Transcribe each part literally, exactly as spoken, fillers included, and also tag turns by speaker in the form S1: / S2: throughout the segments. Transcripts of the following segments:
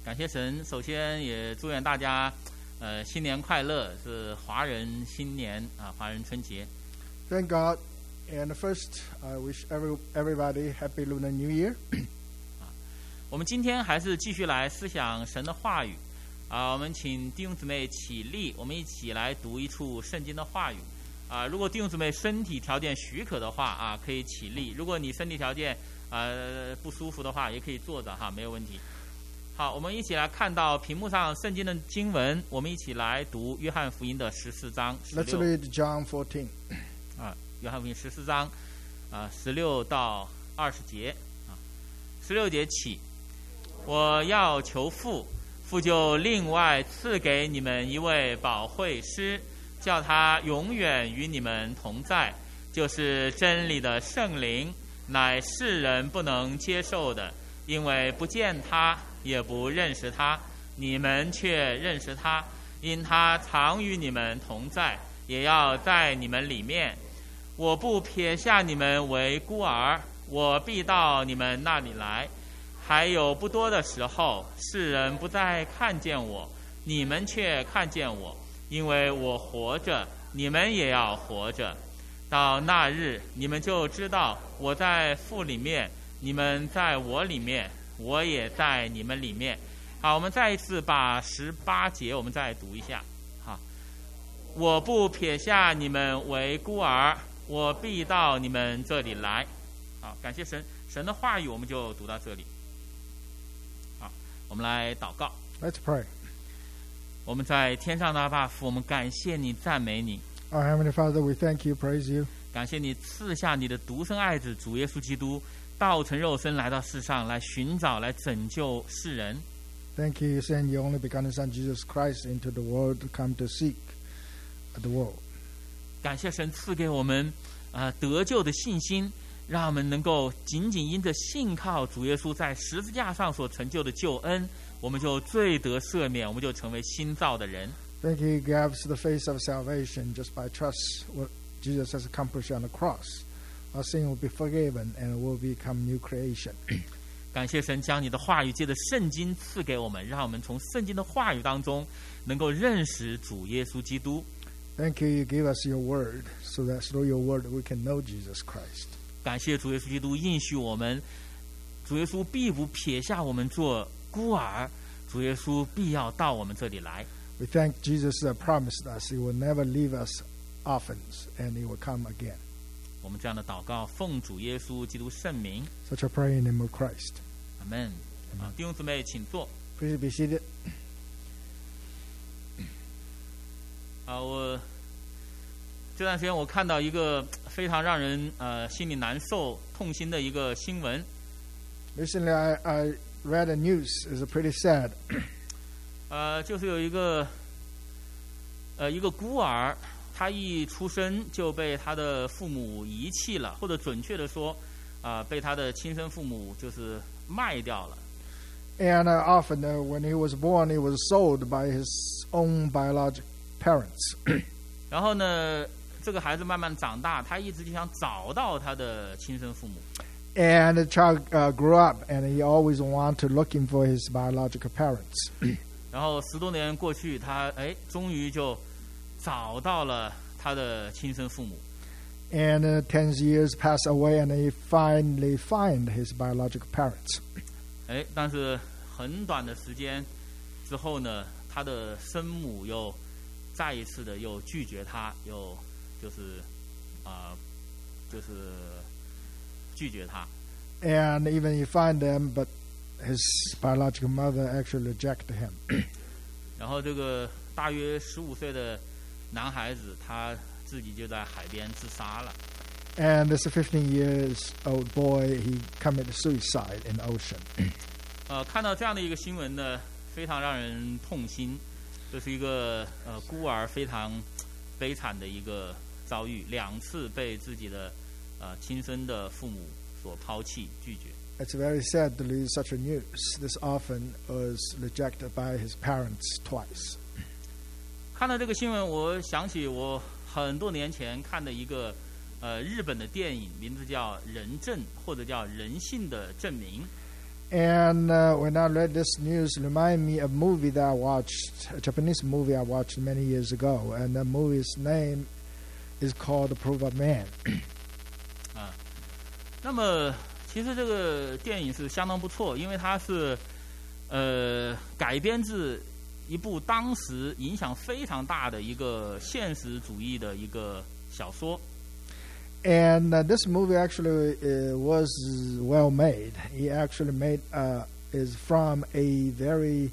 S1: 感谢神，首先也祝愿大家，呃，新年快乐，是华人新年啊，华人春节。
S2: Thank God. And first, I wish every everybody happy Lunar New Year.
S1: 我们今天还是继续来思想神的话语啊，我们请弟兄姊妹起立，我们一起来读一处圣经的话语啊。如果弟兄姊妹身体条件许可的话啊，可以起立；如果你身体条件呃不舒服的话，也可以坐着哈，没有问题。好，我们一起来看到屏幕上圣经的经文，我们一起来读约翰福音的十四章。
S2: Let's read John fourteen.
S1: 啊，约翰福音十四章啊，十六到二十节啊，十六节起。我要求父，父就另外赐给你们一位保惠师，叫他永远与你们同在，就是真理的圣灵，乃世人不能接受的，因为不见他，也不认识他，你们却认识他，因他常与你们同在，也要在你们里面。我不撇下你们为孤儿，我必到你们那里来。还有不多的时候，世人不再看见我，你们却看见我，因为我活着，你们也要活着。到那日，你们就知道我在父里面，你们在我里面，我也在你们里面。好，我们再一次把十八节我们再读一下。好，我不撇下你们为孤儿，我必到你们这里来。好，感谢神，神的话语我们就读到这里。我们来祷告。
S2: Let's pray.
S1: 我们在天上的阿爸父，我们感谢你，赞美你。
S2: Our Heavenly Father, we thank you, praise you.
S1: 感谢你赐下你的独生爱子主耶稣基督，道成肉身来到世上，来寻找，来拯救世人。
S2: Thank you, you send your only begotten Son, Jesus Christ, into the world to come to seek the world.
S1: 感谢神赐给我们呃得救的信心，让我们能够仅仅因着信靠主耶稣在十字架上所成就的救恩，我们就罪得赦免，我们就成为新造的人。
S2: Thank you, He gives the face of salvation just by trust what Jesus has accomplished on the cross. Our sin will be forgiven and will become new creation.
S1: 感谢神将你的话语借着圣经赐给我们，让我们从圣经的话语当中能够认识主耶稣基督。
S2: Thank you, you give us your word, so that through your word we can know Jesus Christ.
S1: 感谢主耶稣基督应许我们，主耶稣必不撇下我们做孤儿，主耶稣必要到我们这里来。
S2: We thank Jesus that promised us He will never leave us orphans and He will come again.
S1: 我们这样的祷告，奉主耶稣基督圣名。
S2: Such a prayer in the name of Christ.
S1: 阿门。啊，弟兄姊妹，请坐。
S2: Please be seated.
S1: 啊，我这段时间我看到一个非常让人呃心里难受、痛心的一个新闻。
S2: Recently, I, I read the news. It's pretty sad.
S1: 呃，就是有一个呃一个孤儿，他一出生就被他的父母遗弃了，或者准确的说，啊、呃，被他的亲生父母就是卖掉了。
S2: And uh, often, uh, when he was born, he was sold by his own biological parents.
S1: 然后呢，这个孩子慢慢长大，他一直就想找到他的亲生父母。
S2: And the child uh, grew up, and he always wanted to looking for his biological parents.
S1: 然后十多年过去，他哎，终于就找到了他的亲生父母。
S2: And uh, ten years pass away, and he finally find his biological parents.
S1: 哎，但是很短的时间之后呢，他的生母又再一次的又拒绝他，又就是啊、呃，就是拒绝他。
S2: And even he find them, but his biological mother actually rejected him.
S1: 然后这个大约十五岁的男孩子，他自己就在海边自杀了。
S2: And this fifteen years old boy, he committed suicide in the ocean.
S1: 呃，看到这样的一个新闻呢，非常让人痛心。这是一个呃孤儿非常悲惨的一个遭遇，两次被自己的呃亲生的父母所抛弃拒绝。
S2: It's very sad to lose such a news. This orphan was rejected by his parents twice.
S1: 看到这个新闻，我想起我很多年前看的一个呃日本的电影，名字叫《人证》或者叫《人性的证明》。
S2: And uh, when I read this news, it reminded me of a movie that I watched, a Japanese movie I watched many years ago. And the movie's name is called The Proof of Man.
S1: 啊，那么其实这个电影是相当不错，因为它是呃改编自一部当时影响非常大的一个现实主义的一个小说。
S2: And uh, this movie actually uh, was well made. He actually made uh, is from a very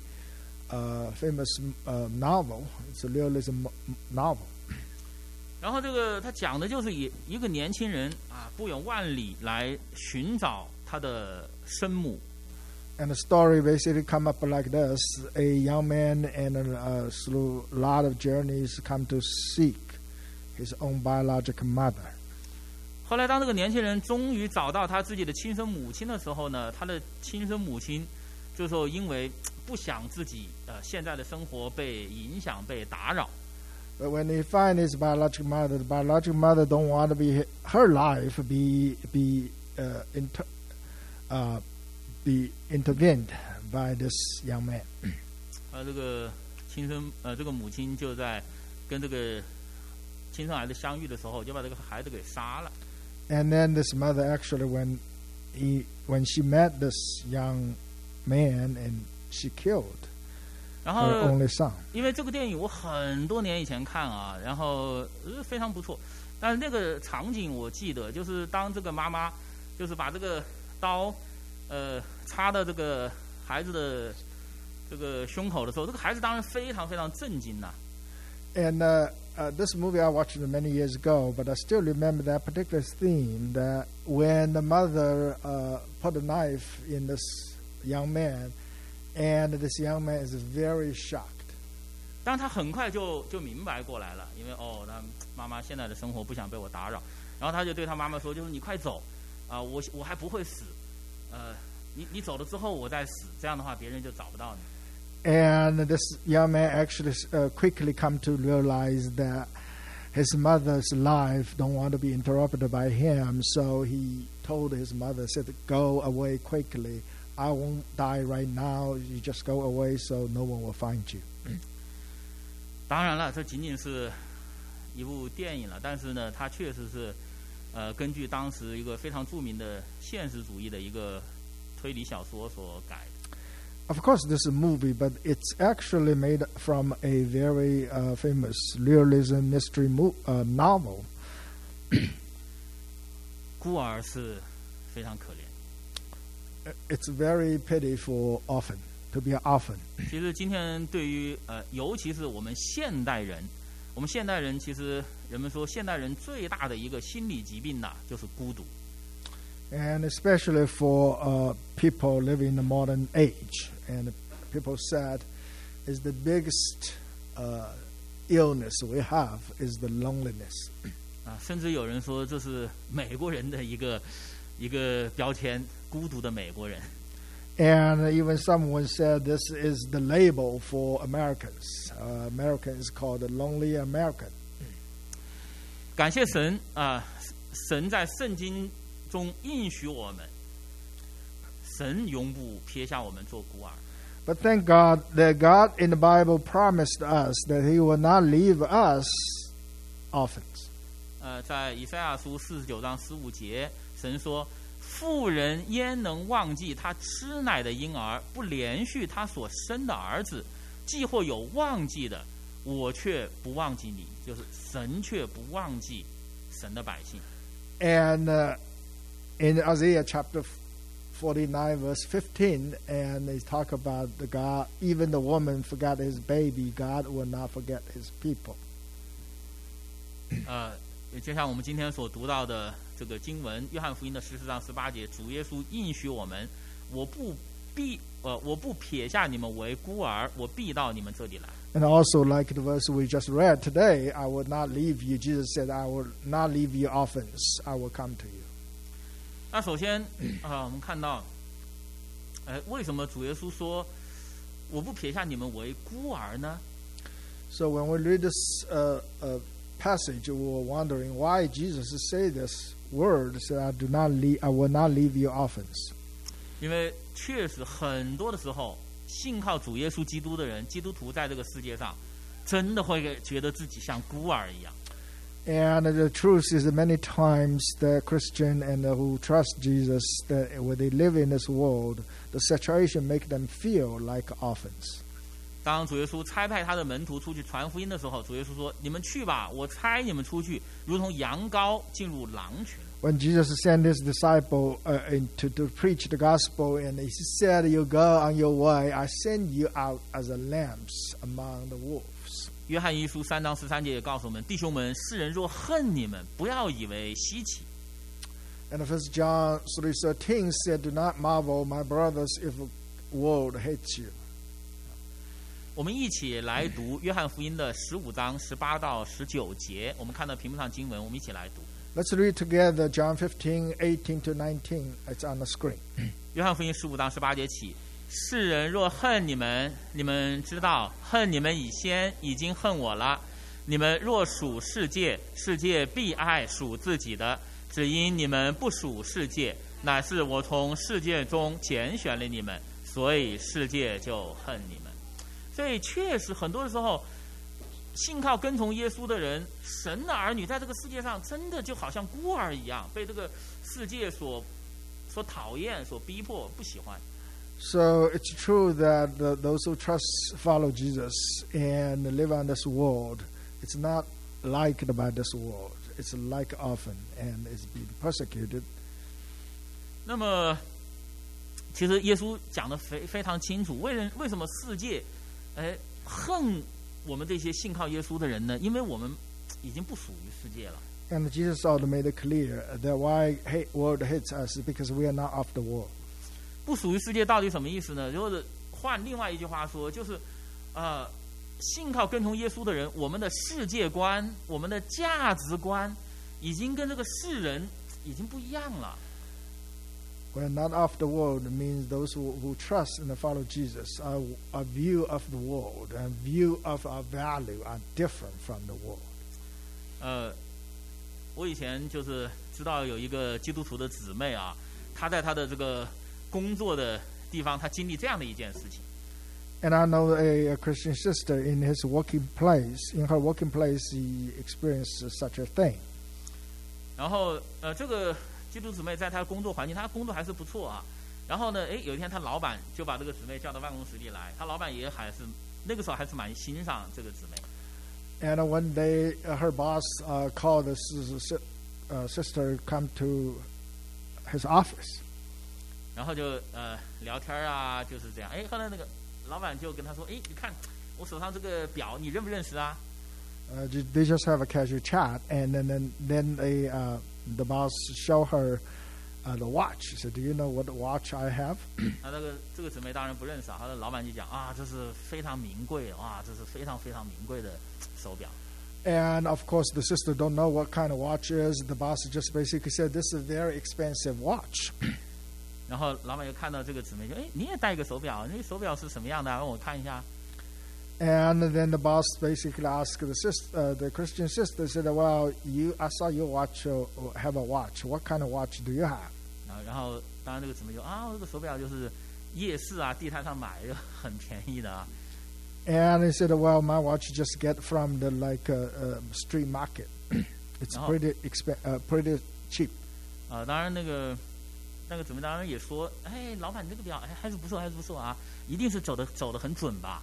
S2: uh, famous uh, novel. It's a realism novel.
S1: 然后这个他讲的就是一一个年轻人啊，不远万里来寻找他的生母。
S2: And the story basically come up like this: a young man and uh, through a lot of journeys come to seek his own biological mother.
S1: 后来，当这个年轻人终于找到他自己的亲生母亲的时候呢，他的亲生母亲这时候因为不想自己呃现在的生活被影响、被打扰。
S2: But when he find his biological mother, the biological mother don't want to be her life be be uh, inter, uh, be intervened by this young man.
S1: 呃，这个亲生呃这个母亲就在跟这个亲生孩子相遇的时候，就把这个孩子给杀了。
S2: And then this mother actually, when he when she met this young man, and she killed
S1: 然后
S2: her only son.
S1: 因为这个电影我很多年以前看啊，然后呃非常不错，但是那个场景我记得，就是当这个妈妈就是把这个刀呃插到这个孩子的这个胸口的时候，这个孩子当然非常非常震惊呐、啊。
S2: And uh, uh, this movie I watched many years ago, but I still remember that particular theme, that when the mother uh, put a knife in this young man, and this young man is very shocked.
S1: 但他很快就就明白过来了，因为哦，他妈妈现在的生活不想被我打扰，然后他就对他妈妈说，就是你快走啊、呃，我我还不会死，呃，你你走了之后我再死，这样的话别人就找不到你。
S2: And this young man actually uh, quickly come to realize that his mother's life don't want to be interrupted by him, so he told his mother, said, "Go away quickly. I won't die right now. You just go away, so no one will find you."
S1: 当然了，这仅仅是一部电影了，但是呢，它确实是呃根据当时一个非常著名的现实主义的一个推理小说所改的。
S2: Of course, this is a movie, but it's actually made from a very uh, famous realism mystery mo- uh, novel.
S1: 孤儿是非常可怜。
S2: It's very pity for orphan, to be an orphan.
S1: 其实今天对于呃，尤其是我们现代人，我们现代人其实人们说，现代人最大的一个心理疾病呐、啊，就是孤独。
S2: And especially for uh, people living in the modern age, and people said, is the biggest uh, illness we have is the loneliness.
S1: 啊，甚至有人说这是美国人的一个一个标签，孤独的美国人。
S2: And even someone said this is the label for Americans. Uh, Americans called the lonely American.
S1: 感谢神啊，神在圣经中应许我们，神永不撇下我们做孤儿。
S2: But thank God that God in the Bible promised us that He will not leave us orphans.
S1: 呃，在以赛亚书四十九章十五节，神说：“妇人焉能忘记她吃奶的婴儿，不连续她所生的儿子？既或有忘记的，我却不忘记你。”就是神却不忘记神的百姓。
S2: And uh, in Isaiah chapter forty-nine, verse fifteen, and they talk about the God, even the woman forgot his baby, God will not forget his people.
S1: 呃，就像我们今天所读到的这个经文，约翰福音的十四章十八节，主耶稣应许我们：我不必呃，我不撇下你们为孤儿，我必到你们这里来。
S2: And also, like the verse we just read today, I will not leave you. Jesus said, I will not leave you orphans. I will come to you.
S1: 那首先啊、呃，我们看到，呃，为什么主耶稣说我不撇下你们为孤儿呢？
S2: So when we read this uh, uh, passage, we were wondering why Jesus say this word, said, I do not leave, I will not leave you orphans.
S1: 因为确实很多的时候，信靠主耶稣基督的人，基督徒在这个世界上，真的会觉得自己像孤儿一样。
S2: And the truth is that many times the Christian and the, who trust Jesus, that when they live in this world, the situation make them feel like orphans.
S1: 当主耶稣差派他的门徒出去传福音的时候，主耶稣说：“你们去吧，我差你们出去，如同羊羔进入狼群。”
S2: When Jesus sent his disciple uh, in to, to preach the gospel, and he said, "You go on your way. I send you out as a lambs among the wolves."
S1: 约翰一书三章十三节也告诉我们：弟兄们，世人若恨你们，不要以为稀奇。
S2: And First John three thirteen said, "Do not marvel, my brothers, if the world hates you."
S1: 我们一起来读约翰福音的十五章十八到十九节。我们看到屏幕上经文，我们一起来读。
S2: Let's read together John fifteen, eighteen to nineteen. It's on the screen.
S1: 约翰福音十五章十八节起。世人若恨你们，你们知道，恨你们以先已经恨我了。你们若属世界，世界必爱属自己的。只因你们不属世界，乃是我从世界中拣选了你们，所以世界就恨你们。所以确实很多的时候，信靠跟从耶稣的人，神的儿女在这个世界上真的就好像孤儿一样，被这个世界所所讨厌、所逼迫、不喜欢。
S2: So it's true that the, those who trust, follow Jesus, and live on this world, it's not liked by this world. It's like orphan and is being persecuted.
S1: 那么，其实耶稣讲的非非常清楚，为人为什么世界，哎，恨我们这些信靠耶稣的人呢？因为我们已经不属于世界了。
S2: And Jesus also made it clear that why hate world hates us is because we are not of the world.
S1: 不属于世界到底什么意思呢？就是换另外一句话说，就是呃，信靠跟从耶稣的人，我们的世界观、我们的价值观，已经跟这个世人已经不一样了。
S2: We're not of the world means those who, who trust and follow Jesus, our, our view of the world and view of our value are different from the world.
S1: 呃，我以前就是知道有一个基督徒的姊妹啊，她在她的这个工作的地方，她经历这样的一件事情。
S2: And I know a, a Christian sister in his working place. In her working place, he experienced such a thing.
S1: 然后，呃，这个基督姊妹在她的工作环境，她工作还是不错啊。然后呢，哎，有一天她老板就把这个姊妹叫到办公室里来，她老板也还是那个时候还是蛮欣赏这个姊妹。
S2: And one day, uh, her boss uh, called this uh, sister come to his office.
S1: 然后就呃聊天啊，就是这样。哎，后来那个老板就跟他说：“哎，你看我手上这个表，你认不认识啊？”
S2: Uh, they just have a casual chat, and then then, then a, uh, the boss show her uh, the watch. He said, "Do you know what watch I have?"
S1: 那这个这个姊妹当然不认识啊。他的老板就讲啊，这是非常名贵的啊，这是非常非常名贵的手表。
S2: And of course, the sister don't know what kind of watch is. The boss just basically said, "This is a very expensive watch."
S1: 然后老板又看到这个姊妹，就哎，你也戴一个手表，那个手表是什么样的、啊？让我看一下。
S2: And then the boss basically asked the sister, uh, the Christian sister, said, "Well, you, I saw you watch, uh, have a watch. What kind of watch do you have?"
S1: 然后，然后当然这个姊妹就啊，这个手表就是夜市啊、地摊上买的，很便宜的啊。
S2: And he said, "Well, my watch just get from the like uh, uh, street market. It's pretty exp- uh, pretty cheap."
S1: 啊、呃，当然那个。那个姊妹当然也说，哎，老板，你这个表哎还是不错，还是不错啊，一定是走的走的很准吧。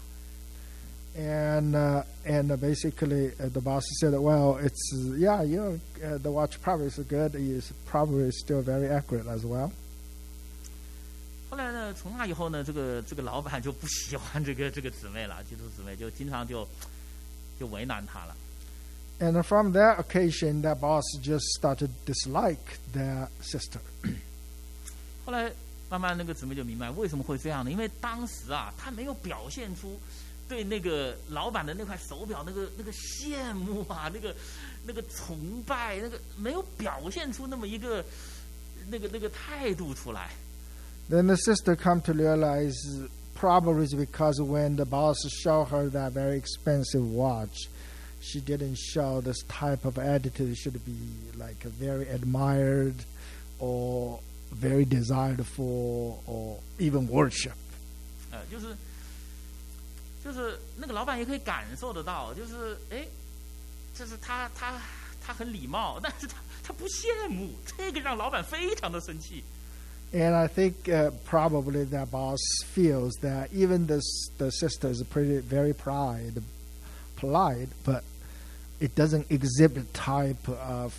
S2: And uh, and uh, basically uh, the boss said, "Well, it's uh, yeah, you know, uh, the watch probably is good. It's probably still very accurate as well."
S1: 后来呢，从那以后呢，这个这个老板就不喜欢这个这个姊妹了，基督姊妹就经常就就为难她了。
S2: And from that occasion, that boss just started dislike their sister.
S1: 后来慢慢那个姊妹就明白为什么会这样呢？因为当时啊，她没有表现出对那个老板的那块手表那个那个羡慕啊，那个那个崇拜，那个没有表现出那么一个那个那个态度出来。
S2: Then the sister come to realize probably it's because when the boss showed her that very expensive watch, she didn't show this type of attitude. It should be like a very admired or very desired for or even worship.
S1: 呃，就是就是那个老板也可以感受得到，就是哎，就是他他他很礼貌，但是他他不羡慕，这个让老板非常的生气。
S2: And I think uh, probably that boss feels that even the the sister is pretty very pride, polite, but it doesn't exhibit type of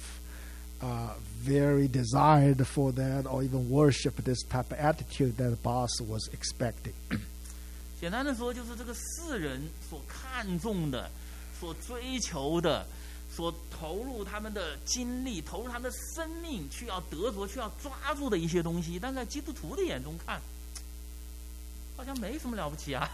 S2: uh, very desired for that or even worship this type of attitude that the boss was expecting.
S1: 简单的说，就是这个世人所看重的、所追求的、所投入他们的精力、投入他们的生命，去要得着、去要抓住的一些东西，但在基督徒的眼中看，好像没什么了不起啊。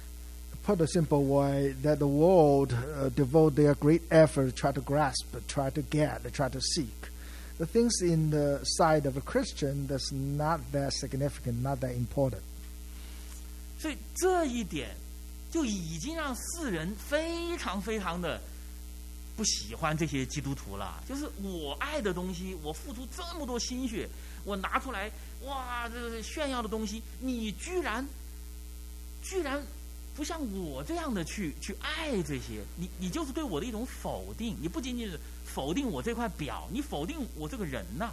S2: Put a simple way, that the world uh, devote their great effort to try to grasp, try to get, try to seek. The things in the side of a Christian that's not that significant, not that important.
S1: 所以这一点就已经让世人非常非常的不喜欢这些基督徒了。就是我爱的东西，我付出这么多心血，我拿出来，哇，这个炫耀的东西，你居然居然不像我这样的去去爱这些，你你就是对我的一种否定。你不仅仅是否定我这块表，你否定我这个人呐、啊。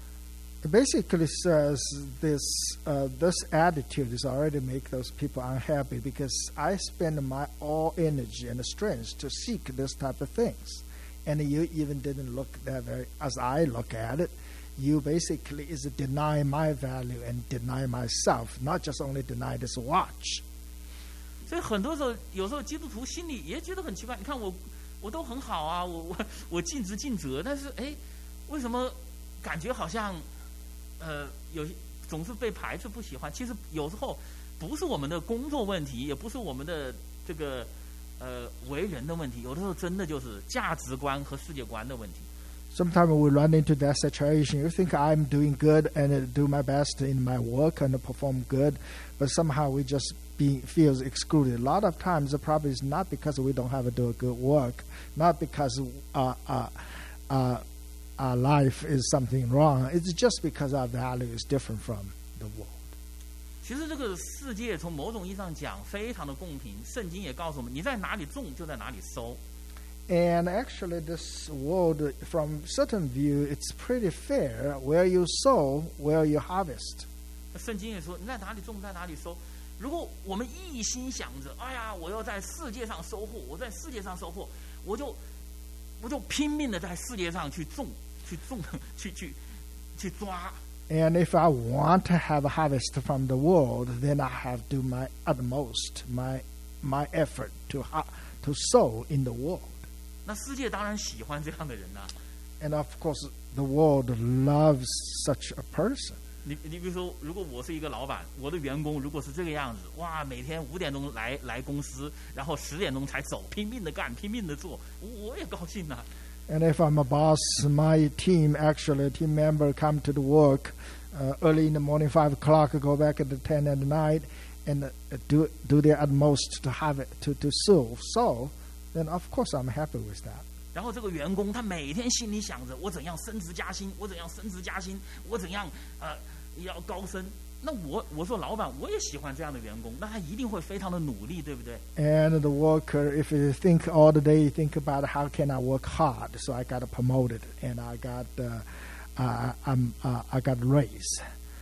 S2: It basically says this uh, this attitude is already make those people unhappy because I spend my all energy and strength to seek this type of things, and you even didn't look that very. As I look at it, you basically is deny my value and deny myself, not just only deny this watch.
S1: 所以很多时候，有时候基督徒心里也觉得很奇怪。你看我，我都很好啊，我我我尽职尽责，但是哎，为什么感觉好像？呃，有总是被排斥不喜欢。其实有时候不是我们的工作问题，也不是我们的这个呃为人的问题，有的时候真的就是价值观和世界观的问题。
S2: Sometimes we run into that situation. You think I'm doing good and do my best in my work and perform good, but somehow we just be feels excluded. A lot of times the problem is not because we don't have to do a good work, not because uh uh uh. our life is something wrong. It's just because our value is different from the world.
S1: 其实这个世界从某种意义上讲非常的公平，圣经也告诉我们，你在哪里种就在哪里收。
S2: And actually, this world, from certain view, it's pretty fair. Where you sow, where you harvest.
S1: 圣经也说，你在哪里种，在哪里收。如果我们一心想着，哎呀，我要在世界上收获，我在世界上收获，我就我就拼命的在世界上去种。去种，去去去抓。
S2: And if I want to have a harvest from the world, then I have to do my utmost, my my effort to to sow in the world.
S1: 那世界当然喜欢这样的人呐、啊。
S2: And of course, the world loves such a person.
S1: 你你比如说，如果我是一个老板，我的员工如果是这个样子，哇，每天五点钟来来公司，然后十点钟才走，拼命的干，拼命的做，我也高興啊。
S2: And if I'm a boss, my team, actually, a team member come to the work uh, early in the morning, five o'clock, go back at the ten at night, and uh, do do their utmost to have it, to, to serve. So, then of course I'm happy with that.
S1: 然后这个员工他每天心里想着我怎样升职加薪，我怎样升职加薪，我怎样呃要高升。那我我做老板，我也喜欢这样的员工，那他一定会非常的努力，对不对
S2: ？And the worker, if you think all the day, think about how can I work hard, so I got promoted and I got uh, uh, I'm uh, I got raised.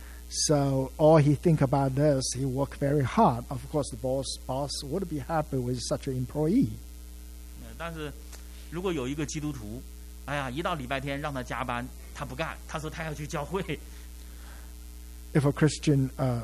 S2: So all he think about this, he work very hard. Of course, the boss boss would be happy with such an employee.
S1: 但是如果有一个基督徒，哎呀，一到礼拜天让他加班，他不干，他说他要去教会。
S2: If a Christian, uh,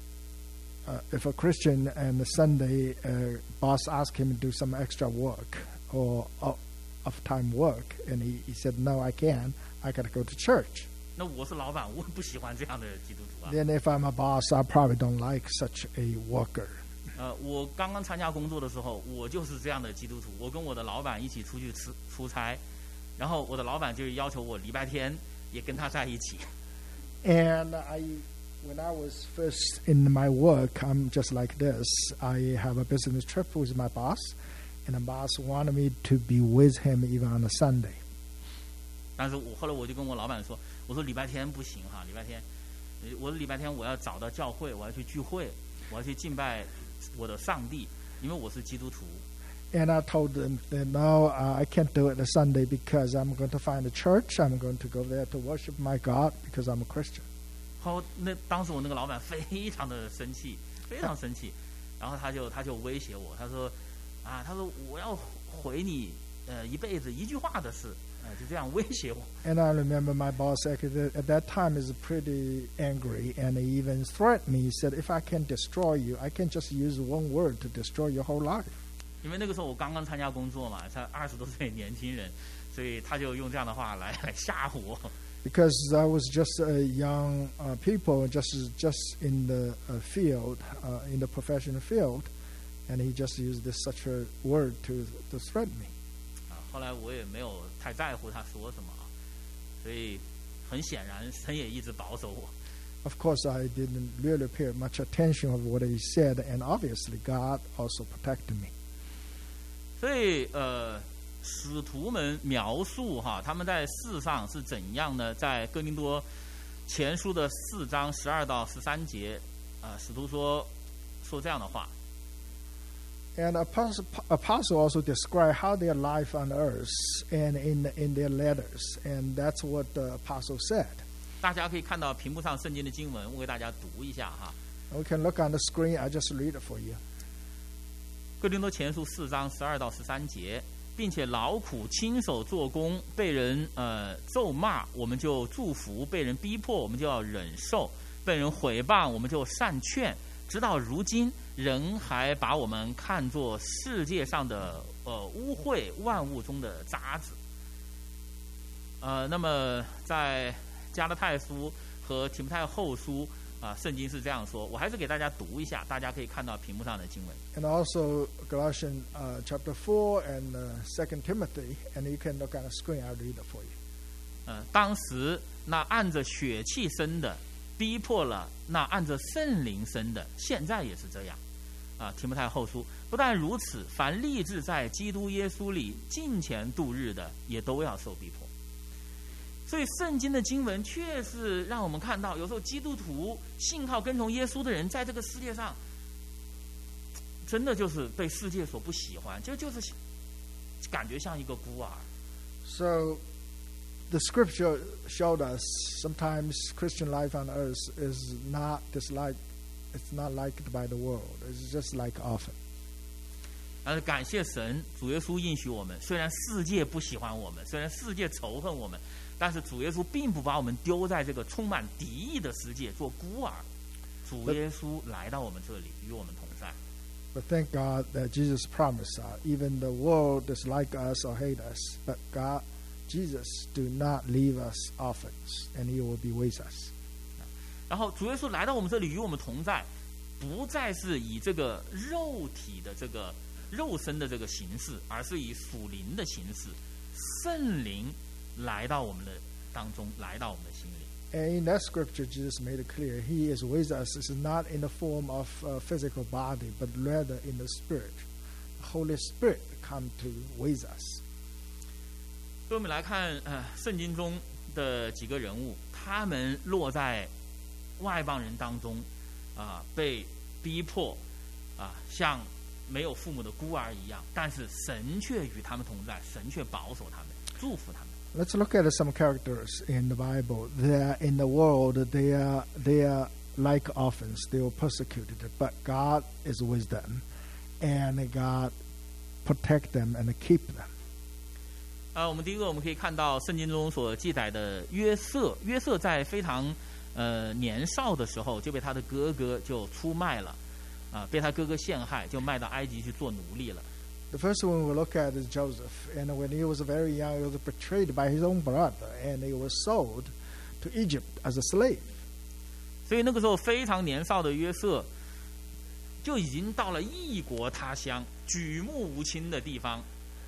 S2: uh, if a Christian and Sunday uh, boss asked him to do some extra work or uh, of time work, and he, he said, "No, I can't. I got to go to church."
S1: 那我是老板，我不喜欢这样的基督徒啊。
S2: Then, if I'm a boss, I probably don't like such a worker.
S1: 呃，我刚刚参加工作的时候，我就是这样的基督徒。我跟我的老板一起出去吃出差，然后我的老板就要求我礼拜天也跟他在一起。
S2: And I. When I was first in my work, I'm just like this. I have a business trip with my boss, and the boss wanted me to be with him even on a Sunday.
S1: 但是我后来我就跟我老板说，我说礼拜天不行哈，礼拜天， 我的礼拜天我要找到教会，我要去聚会，我要去敬拜我的上帝，因为我是基督徒。
S2: And I told them that no, uh, I can't do it on Sunday because I'm going to find a church. I'm going to go there to worship my God because I'm a Christian.
S1: 后那当时我那个老板非常的生气，非常生气，然后他就他就威胁我，他说啊，他说我要回你呃一辈子一句话的事，呃就这样威胁我。
S2: And I remember my boss at that time is pretty angry, and he even threatened me. He said, "If I can destroy you, I can just use one word to destroy your whole life."
S1: 因为那个时候我刚刚参加工作嘛，才二十多岁年轻人，所以他就用这样的话来来吓唬我。
S2: Because I was just a young uh, people, just just in the uh, field, uh, in the professional field, and he just used this such a word to to threaten me.
S1: 啊，后来我也没有太在乎他说什么啊，所以很显然神也一直保守我。
S2: Of course, I didn't really pay much attention of what he said, and obviously God also protected me.
S1: 所以呃，使徒们描述哈，他们在世上是怎样呢？在哥林多前书的四章十二到十三节，啊、呃，使徒说说这样的话。
S2: And apostle, apostle also describe how their life on earth and in in their letters, and that's what the apostle said.
S1: 大家可以看到屏幕上圣经的经文，我给大家读一下哈。
S2: We can look on the screen. I just read it for you.
S1: 哥林多前书四章十二到十三节，并且劳苦亲手做工，被人呃咒骂，我们就祝福；被人逼迫，我们就要忍受；被人毁谤，我们就善劝。直到如今，人还把我们看作世界上的呃污秽万物中的渣子。呃，那么在加拉太书和提摩太后书。啊，圣经是这样说，我还是给大家读一下，大家可以看到屏幕上的经文。
S2: And also Galatians uh, chapter four and uh, Second Timothy, and you can look on the screen. I'll read it for you.
S1: 呃，当时那按着血气生的，逼迫了那按着圣灵生的，现在也是这样。啊，提摩太后书不但如此，凡立志在基督耶稣里敬虔度日的，也都要受逼迫。所以圣经的经文确实让我们看到，有时候基督徒信靠跟从耶稣的人，在这个世界上，真的就是被世界所不喜欢，就就是感觉像一个孤儿。
S2: So, the scripture showed us sometimes Christian life on earth is not disliked. It's not liked by the world. It's just like orphan.
S1: 但是感谢神，主耶稣应许我们，虽然世界不喜欢我们，虽然世界仇恨我们。但是主耶稣并不把我们丢在这个充满敌意的世界做孤儿，主耶稣来到我们这里，与我们同在。
S2: But thank God that Jesus promised us, even the world dislike us or hate us, but God, Jesus, do not leave us orphans, and He will be with us.
S1: 然后主耶稣来到我们这里，与我们同在，不再是以这个肉体的这个肉身的这个形式，而是以属灵的形式，圣灵。来到我们的当中，来到我们的心里。
S2: And in that scripture, Jesus made it clear He is with us. It's not in the form of a physical body, but rather in the Spirit. The Holy Spirit come to with us.
S1: 所以我们来看，呃，圣经中的几个人物，他们落在外邦人当中，啊、呃，被逼迫，啊、呃，像没有父母的孤儿一样，但是神却与他们同在，神却保守他们，祝福他们。
S2: Let's look at some characters in the Bible. They are in the world. They are they are like orphans. They were persecuted, but God is with them, and God protect them and keep them.
S1: 呃，我们第一个我们可以看到圣经中所记载的约瑟，约瑟在非常呃年少的时候就被他的哥哥就出卖了，啊、呃，被他哥哥陷害，就卖到埃及去做奴隶了。
S2: The first one we look at is Joseph, and when he was very young, he was betrayed by his own brother, and he was sold to Egypt as a slave.
S1: 所以那个时候非常年少的约瑟，就已经到了异国他乡、举目无亲的地方，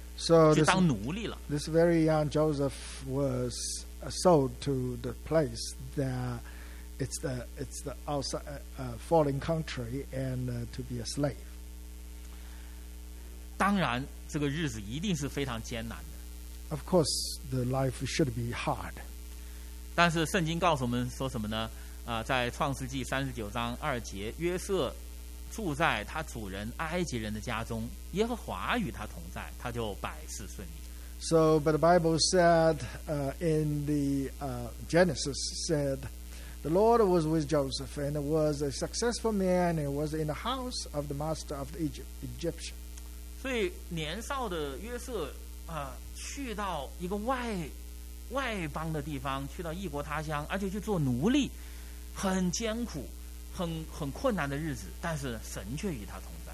S2: So
S1: 去
S2: this,
S1: 当奴隶了。
S2: this very young Joseph was sold to the place that it's the it's the outside uh, foreign country, and uh, to be a slave.
S1: 当然，这个日子一定是非常艰难的。
S2: Of course, the life should be hard.
S1: 但是圣经告诉我们说什么呢？ 啊、呃，在创世纪三十九章二节，约瑟住在他主人埃及人的家中，耶和华与他同在，他就百事顺利。
S2: So, but the Bible said uh, in the uh, Genesis said, the Lord was with Joseph, and was a successful man, and was in the house of the master of the Egypt, Egyptian.
S1: 所以年少的约瑟啊、呃，去到一个外外邦的地方，去到异国他乡，而且去做奴隶，很艰苦、很很困难的日子，但是神却与他同在。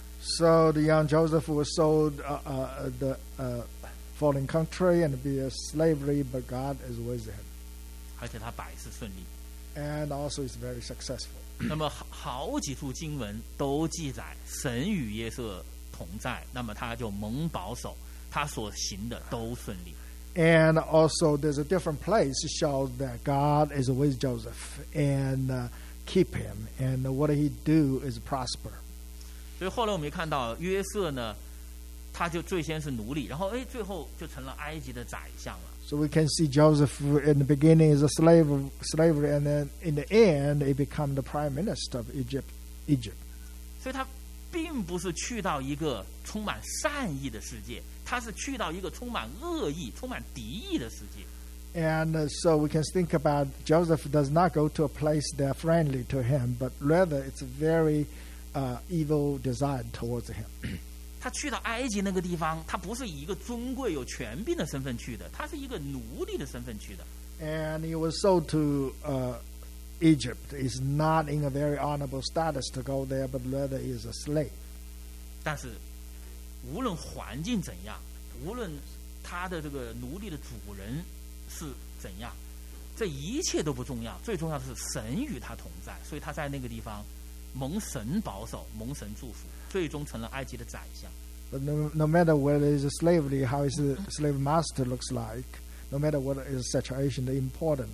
S2: So the young Joseph was sold uh, uh, the uh, foreign country and be a slavery, but God is with him.
S1: 而且他百事顺利。
S2: And also is very successful.
S1: 那么好好几处经文都记载神与约瑟同在，那么他就蒙保守，他所行的都顺利。
S2: And also there's a different place shows that God is with Joseph and uh, keep him, and what he do is prosper.
S1: 所以后来我们看到约瑟呢，他就最先是奴隶，然后哎，最后就成了埃及的宰相了。
S2: So we can see Joseph in the beginning is a slave of slavery, and then in the end, he become the prime minister of Egypt. Egypt.
S1: 所以他并不是去到一个充满善意的世界，他是去到一个充满恶意、充满敌意的世界。
S2: And uh, so we can think about Joseph does not go to a place that friendly to him, but rather it's a very uh, evil design towards him.
S1: 他去到埃及那个地方，他不是以一个尊贵有权柄的身份去的，他是一个奴隶的身份去的。
S2: And he was sold to uh, Egypt. He's not in a very honorable status to go there, but rather he is a slave.
S1: 但是无论环境怎样，无论他的这个奴隶的主人是怎样，这一切都不重要，最重要的是神与他同在，所以他在那个地方蒙神保守，蒙神祝福，最终成了埃及的宰相。
S2: But no, no matter whether it's a slavery, how his slave master looks like, no matter what is the situation, the important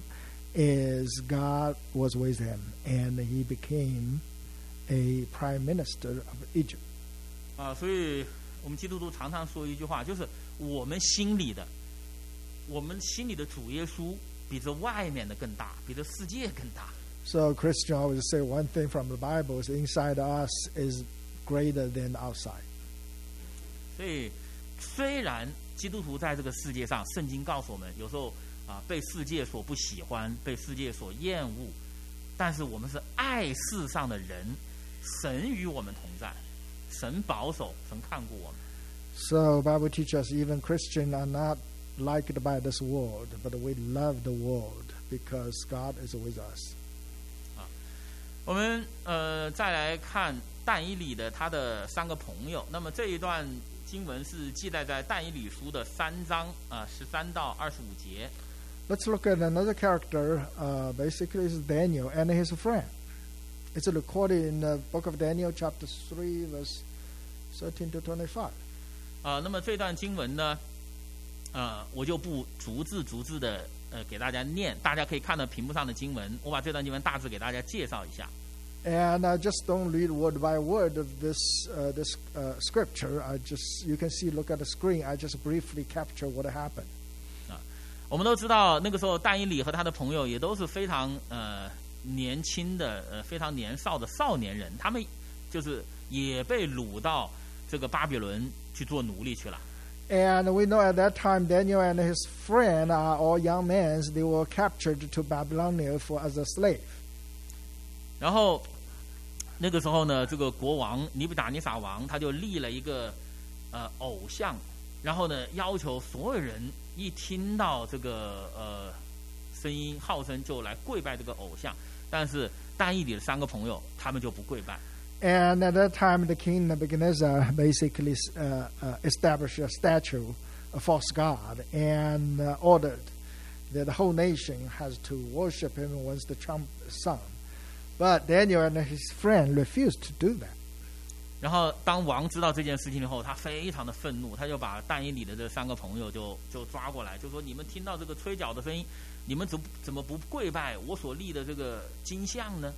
S2: is God was with him, and he became a prime minister of Egypt.
S1: 啊，所以我们基督徒常常说一句话，就是我们心里的，我们心里的主耶稣比这外面的更大，比这世界更大。
S2: So Christian always say one thing from the Bible is inside us is greater than outside.
S1: 所以虽然基督徒在这个世界上，圣经告诉我们有时候啊被世界所不喜欢，被世界所厌恶，但是我们是爱世上的人，神与我们同在，神保守，神看顾我们。
S2: So Bible teaches us even Christians are not liked by this world, but we love the world because God is with us.
S1: 啊，我们呃再来看但以理的他的三个朋友。那么这一段经文是记载在但以理书的三章啊十三到二十五节。
S2: Let's look at another character. Uh, basically, is Daniel and his friend. It's recorded in the book of Daniel, chapter three, verse thirteen to twenty-five.
S1: 啊，那么这段经文呢，呃，我就不逐字逐字的呃给大家念，大家可以看到屏幕上的经文。我把这段经文大致给大家介绍一下。
S2: And I just don't read word by word of this uh, this uh, scripture. I just you can see, look at the screen. I just briefly capture what happened.
S1: 啊，我们都知道那个时候但以理和他的朋友也都是非常呃年轻的呃非常年少的少年人，他们就是也被掳到这个巴比伦去做奴隶去了。
S2: And we know at that time Daniel and his friend are all young men. They were captured to Babylonia for as a slave.
S1: 然后那个时候呢，这个国王尼布甲尼撒王他就立了一个呃偶像，然后呢要求所有人一听到这个呃声音号声就来跪拜这个偶像，但是但以理的三个朋友他们就不跪拜。
S2: And at that time, the king Nebuchadnezzar basically uh, uh, established a statue, a false god, and uh, ordered that the whole nation has to worship him once the trump sung. But Daniel and his friend refused to do that.
S1: 然后当王知道这件事情以后，他非常的愤怒，他就把但以理的这三个朋友就就抓过来，就说：你们听到这个吹角的声音，你们怎怎么不跪拜我所立的这个金像呢？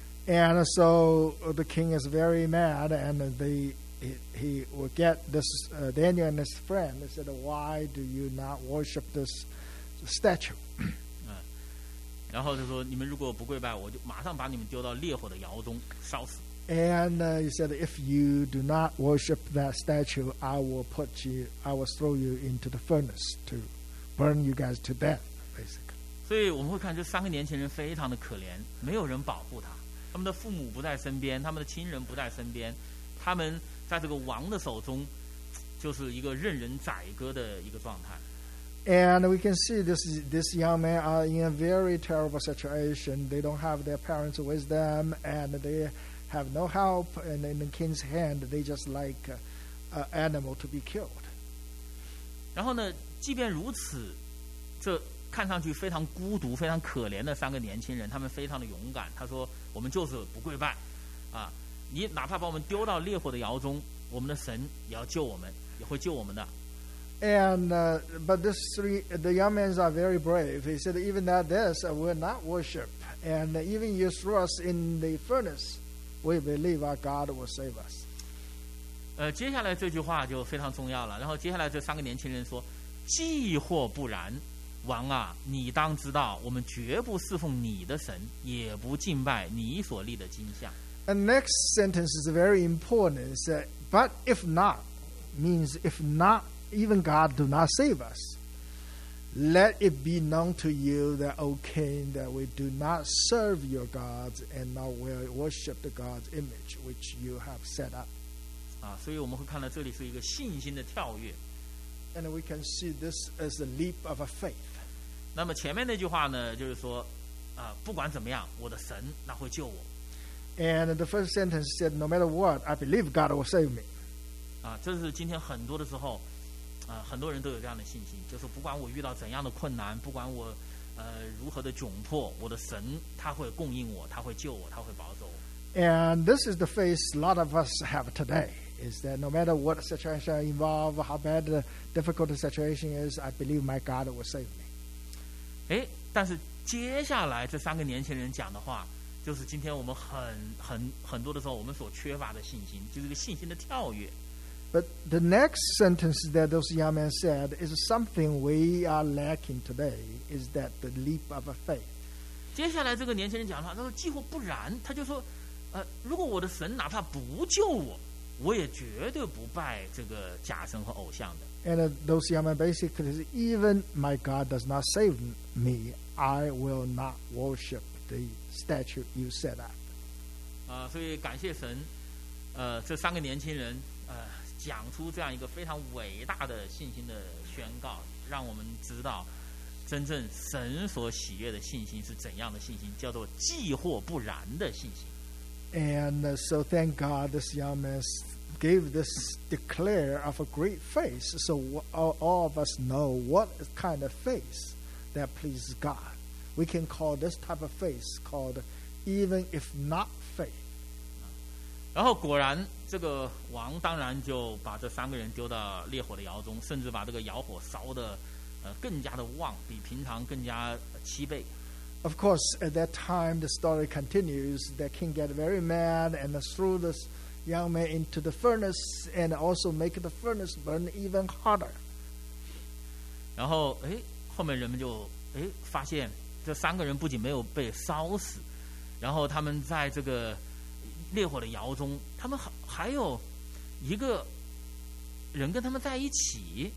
S2: And so the king is very mad, and they, he, he will get this uh, Daniel and his friend. They said, "Why do you not worship this statue?"
S1: 然后就说你们如果不跪拜，我就马上把你们丢到烈火的窑中烧死。
S2: And uh, he said, if you do not worship that statue, I will put you, I will throw you into the furnace to burn you guys to death, basically.
S1: 所以我们会看这三个年轻人非常的可怜，没有人保护他，他们的父母不在身边，他们的亲人不在身边，他们在这个王的手中，就是一个任人宰割的一个状态。
S2: And we can see this this young man are in a very terrible situation. They don't have their parents with them, and they have no help. And in the king's hand, they just like an animal to be killed.
S1: 然后呢，即便如此，这看上去非常孤独、非常可怜的三个年轻人，他们非常的勇敢。他说：“我们就是不跪拜，啊，你哪怕把我们丢到烈火的窑中，我们的神也要救我们，也会救我们的。”
S2: And uh, but this three, the young men are very brave. He said, even at this, uh, we'll not worship. And even you throw us in the furnace, we believe our God will save us.
S1: 呃，接下来这句话就非常重要了。然后接下来这三个年轻人说：“既或不然，王啊，你当知道，我们绝不侍奉你的神，也不敬拜你所立的金像。”
S2: And next sentence is very important. It said, but if not, means if not, even God do not save us. Let it be known to you that, O king, that we do not serve your gods and not worship the God's image which you have set up.
S1: 啊，所以我们会看到这里是一个信心的跳跃。
S2: And we can see this as a leap of a faith.
S1: 那么前面那句话呢，就是说，啊，不管怎么样，我的神那会救我。
S2: And the first sentence said, no matter what, I believe God will save me.
S1: 啊，这是今天很多的时候。 啊，很多人都有这样的信心，就是不管我遇到怎样的困难，不管我呃如何的窘迫，我的神他会供应我，他会救我，他会保守我。
S2: And this is the faith a lot of us have today. Is that no matter what situation I involve, how bad the difficult the situation is, I believe my God will save me.
S1: 哎，但是接下来这三个年轻人讲的话，就是今天我们很很很多的时候我们所缺乏的信心，就是一个信心的跳跃。
S2: But the next sentence that those young men said is something we are lacking today, is that the leap of a faith.
S1: 接下来这个年轻人讲的话，他说：“既或不然，他就说，呃，如果我的神哪怕不救我，我也绝对不拜这个假神和偶像的。”
S2: And uh, those young men basically said, even my God does not save me, I will not worship the statue you set up.
S1: 啊、呃，所以感谢神，呃，这三个年轻人，呃。 讲出这样一个非常伟大的信心的宣告，让我们知道真正神所喜悦的信心是怎样的信心，叫做既或不然的信心。
S2: And uh, so thank God this young man gave this declare of a great faith. So all, all of us know what kind of faith that pleases God. We can call this type of faith called even if not faith.
S1: 然后果然，这个王当然就把这三个人丢到烈火的窑中，甚至把这个窑火烧得呃更加的旺，比平常更加七倍。
S2: Of course, at that time, the story continues. The king got very mad and threw this young man into the furnace, and also make the furnace burn even harder.
S1: 然后，哎，后面人们就哎发现，这三个人不仅没有被烧死，然后他们在这个 烈火的窑中，他们还还有一个人跟他们在一起。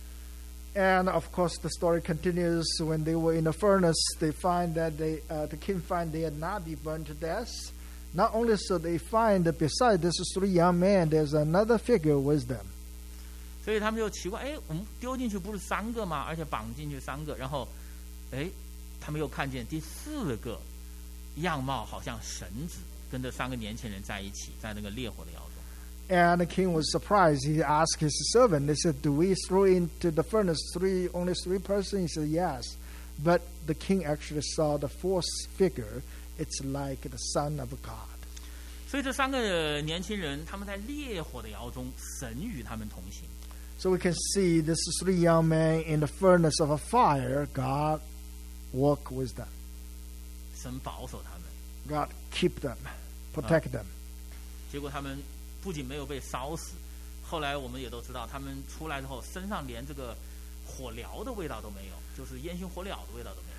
S2: And of course, the story continues. When they were in the furnace, they find that they, uh, the king find they had not been burned to death. Not only so, they find that beside this three young men, there's another figure with them.
S1: 所以他们就奇怪，哎，我们丢进去不是三个吗？而且绑进去三个，然后，哎，他们又看见第四个样貌好像神子。 跟这三个年轻人在一起，在那个烈火的窑中。
S2: And the king was surprised. He asked his servant. They said, "Do we throw into the furnace three only three persons?" He said, "Yes." But the king actually saw the fourth figure. It's like the Son of God.
S1: 所以这三个年轻人，他们在烈火的窑中，神与他们同行。
S2: So we can see this three young men in the furnace of a fire. God walk with them.
S1: 神保守他们。
S2: God keep them. Protect them.
S1: 结果他们不仅没有被烧死，后来我们也都知道，他们出来之后，身上连这个火燎的味道都没有，就是烟熏火燎的味道都没有。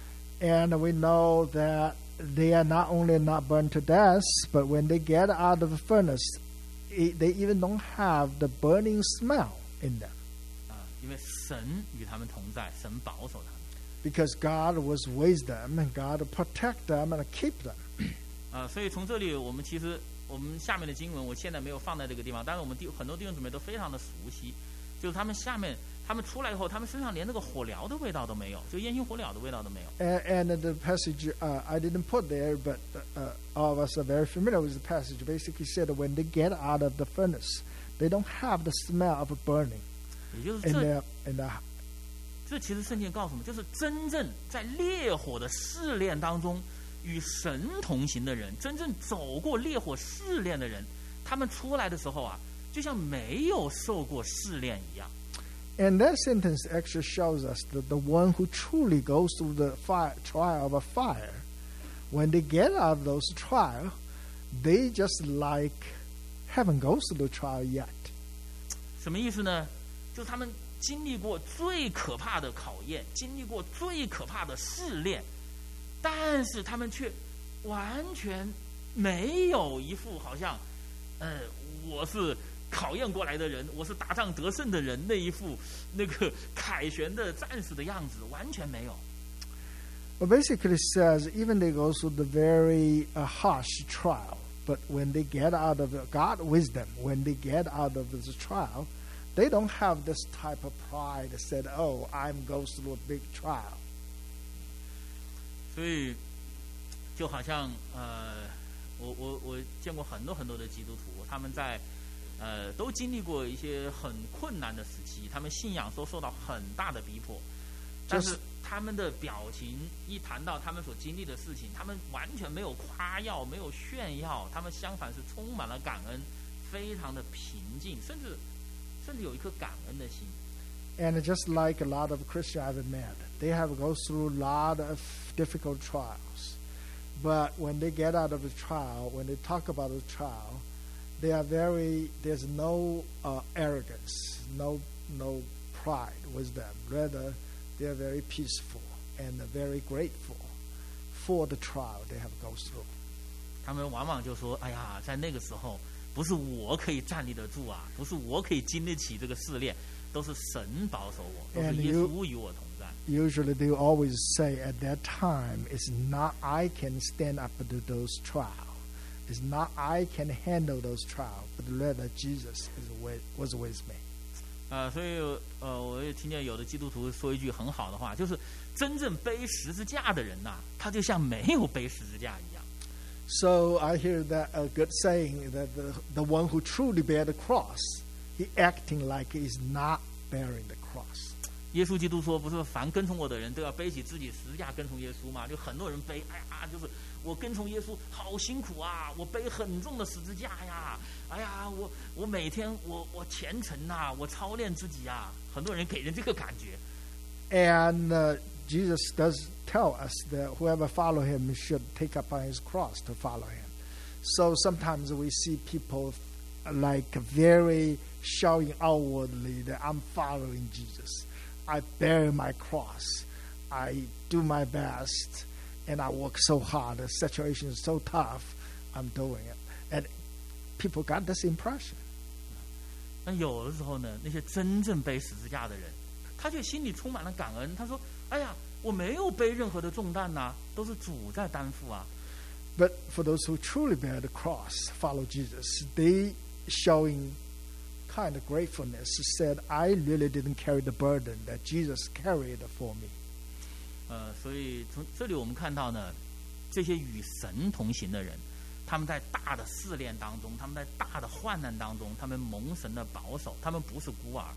S2: And we know that they are not only not burned to death, but when they get out of the furnace, it, they even don't have the burning smell in them.
S1: 啊，因为神与他们同在，神保守他们。
S2: Because God was with them, and God protect them and keep them.
S1: 啊，所以从这里我们其实我们下面的经文，我现在没有放在这个地方，但是我们弟很多弟兄姊妹都非常的熟悉，就是他们下面他们出来以后，他们身上连那个火燎的味道都没有，就烟熏火燎的味道都没有。
S2: And, and the passage uh, I didn't put there, but uh, all of us are very familiar with the passage. Basically said that when they get out of the furnace, they don't have the smell of burning
S1: 也就是
S2: in
S1: 这
S2: their, in their
S1: 这其实圣经告诉我们，就是真正在烈火的试炼当中与神同行的人，真正走过烈火试炼的人，他们出来的时候啊，就像没有受过试炼一样。
S2: And that sentence actually shows us that the one who truly goes through the fire, trial of a fire, when they get out of those trials, they just like haven't gone through the trial yet.
S1: 什么意思呢？就是他们经历过最可怕的考验，经历过最可怕的试炼，但是他们却完全没有一副好像，呃，我是考验过来的人，我是打仗得胜的人那一副那个凯旋的战士的样子，完全没有。
S2: Well, basically says even they go through the very uh, harsh trial, but when they get out of it, God wisdom, when they get out of the trial, they don't have this type of pride that said, "Oh, I'm going through a big trial."
S1: 所以就好像呃，我我我见过很多很多的基督徒，他们在呃都经历过一些很困难的时期，他们信仰都受到很大的逼迫，但是他们的表情一谈到他们所经历的事情，他们完全没有夸耀，没有炫耀，他们相反是充满了感恩，非常的平静，甚至甚至有一颗感恩的心。
S2: And just like a lot of Christians I've met, they have go through a lot of difficult trials. But when they get out of the trial, when they talk about the trial, they are very, there's no uh, arrogance, no no pride with them. Rather, they are very peaceful and very grateful for the trial they have go through.
S1: 他们往往就说：“哎呀，在那个时候，不是我可以站立得住啊，不是我可以经得起这个试炼。” 都是神保守我，都是耶稣与我同在。
S2: Usually, they always say at that time, "It's not I can stand up to those trials. It's not I can handle those trials, but rather Jesus is with, was with me."
S1: 呃，所以呃，我也听见有的基督徒说一句很好的话，就是真正背十字架的人呐、啊，他就像没有背十字架一样。
S2: So I hear that a good saying that the the one who truly bear the cross. He acting like he's not bearing the cross.
S1: 耶稣基督说：“不是凡跟从我的人都要背起自己十字架跟从耶稣吗？”就很多人背，哎呀，就是我跟从耶稣好辛苦啊，我背很重的十字架呀，哎呀，我我每天我我虔诚呐、啊，我操练自己啊，很多人给人这个感觉。
S2: And uh, Jesus does tell us that whoever follow him should take up on his cross to follow him. So sometimes we see people like very showing outwardly that I'm following Jesus. I bear my cross. I do my best. And I work so hard. The situation is so tough. I'm doing it. And people got this impression.
S1: 那有的时候呢，那些真正背十字架的人，他却心里充满了感恩。他说：“哎呀，我没有背任何的重担呐、啊，都是主在担负啊。”
S2: But for those who truly bear the cross, follow Jesus, they showing kind of gratefulness, said, I really didn't carry the burden that Jesus carried for me.
S1: 呃，所以从这里我们看到呢，这些与神同行的人，他们在大的试炼当中，他们在大的患难当中，他们蒙神的保守，他们不是孤儿。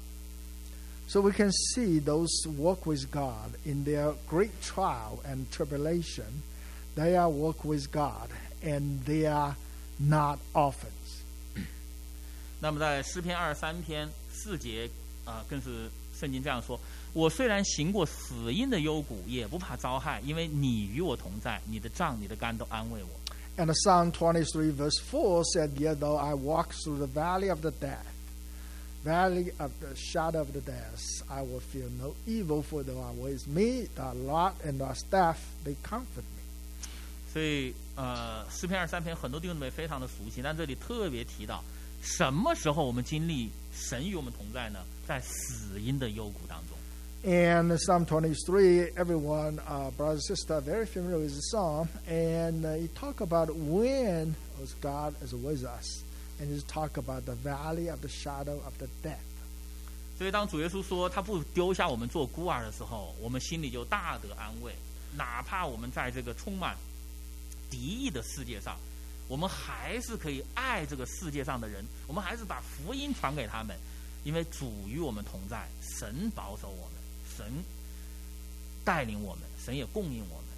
S2: So we can see those who walk with God in their great trial and tribulation, they are walk with God and they are not orphans.
S1: 那么在诗篇二十三篇四节啊、呃，更是圣经这样说：我虽然行过死荫的幽谷，也不怕遭害，因为你与我同在，你的杖、你的竿都安慰我。
S2: And Psalm twenty-three verse four said, Yet though I walk through the valley of the death, valley of the shadow of the death, I will fear no evil, for thou art with me. Thy rod and thy staff, they comfort me.
S1: 所以，呃，诗篇二十三篇很多弟兄姊妹非常的熟悉，但这里特别提到，什么时候我们经历神与我们同在呢？在死荫的幽谷当中。
S2: And Psalm twenty-three, everyone, uh, brother and sister, are very familiar with the psalm. And uh, you talk about when God is with us. And you talk about the valley of the shadow of the death.
S1: 所以当主耶稣说他不丢下我们做孤儿的时候，我们心里就大得安慰。哪怕我们在这个充满敌意的世界上，我们还是可以爱这个世界上的人，我们还是把福音传给他们，因为主与我们同在，神保守我们，神带领我们，神也供应我们。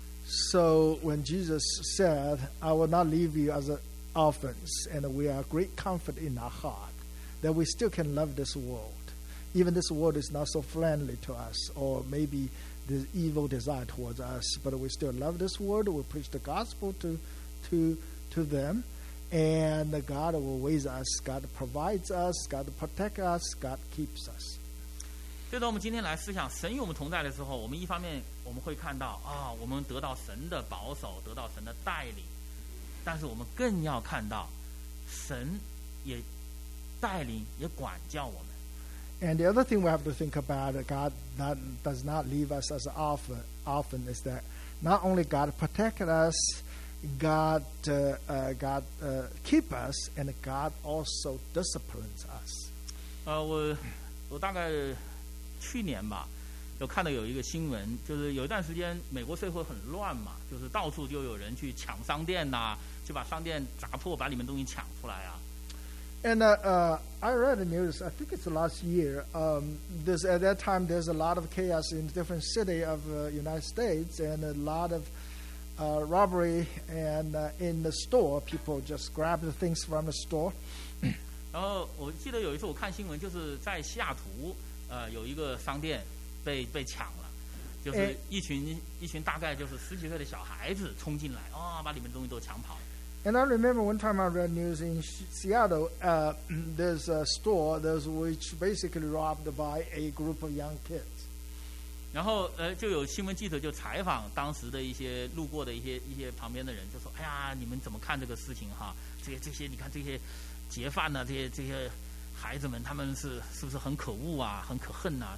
S2: So when Jesus said, I will not leave you as orphans, and we are great comfort in our heart, that we still can love this world. Even this world is not so friendly to us, or maybe the evil desire towards us, but we still love this world. We preach the gospel to, to, to them, and God will raise us. God provides us. God protects us. God keeps us.
S1: 所以当我们今天来思想神与我们同在的时候，我们一方面我们会看到啊，我们得到神的保守，得到神的带领，但是我们更要看到神也带领也管教我们。
S2: And the other thing we have to think about, God not, does not leave us as an orphan, orphan, is that not only God protected us, God, uh, uh, God uh, keep us, and God also disciplines us.
S1: 呃，我我大概去年吧，有看到有一个新闻，就是有一段时间美国社会很乱嘛，就是到处就有人去抢商店呐、啊，去把商店砸破，把里面东西抢出来啊。
S2: And uh, uh, I read the news. I think it's last year. Um, there's, at that time, there's a lot of chaos in different cities of the uh, United States, and a lot of uh, robbery. And uh, in the store, people just grab the things from the store.
S1: 然后我记得有一次我看新闻，就是在西雅图，呃，有一个商店被被抢了，就是一群一群大概就是十几岁的小孩子冲进来，啊、哦，把里面的东西都抢跑了。
S2: And I remember one time I read news in Seattle. Uh, there's a store there's which basically robbed by a group of young kids.
S1: 然后呃，就有新闻记者就采访当时的一些路过的一些一些旁边的人，就说：“哎呀，你们怎么看这个事情哈？这些这些，你看这些劫犯呢、啊，这些这些孩子们，他们是是不是很可恶啊，很可恨啊？”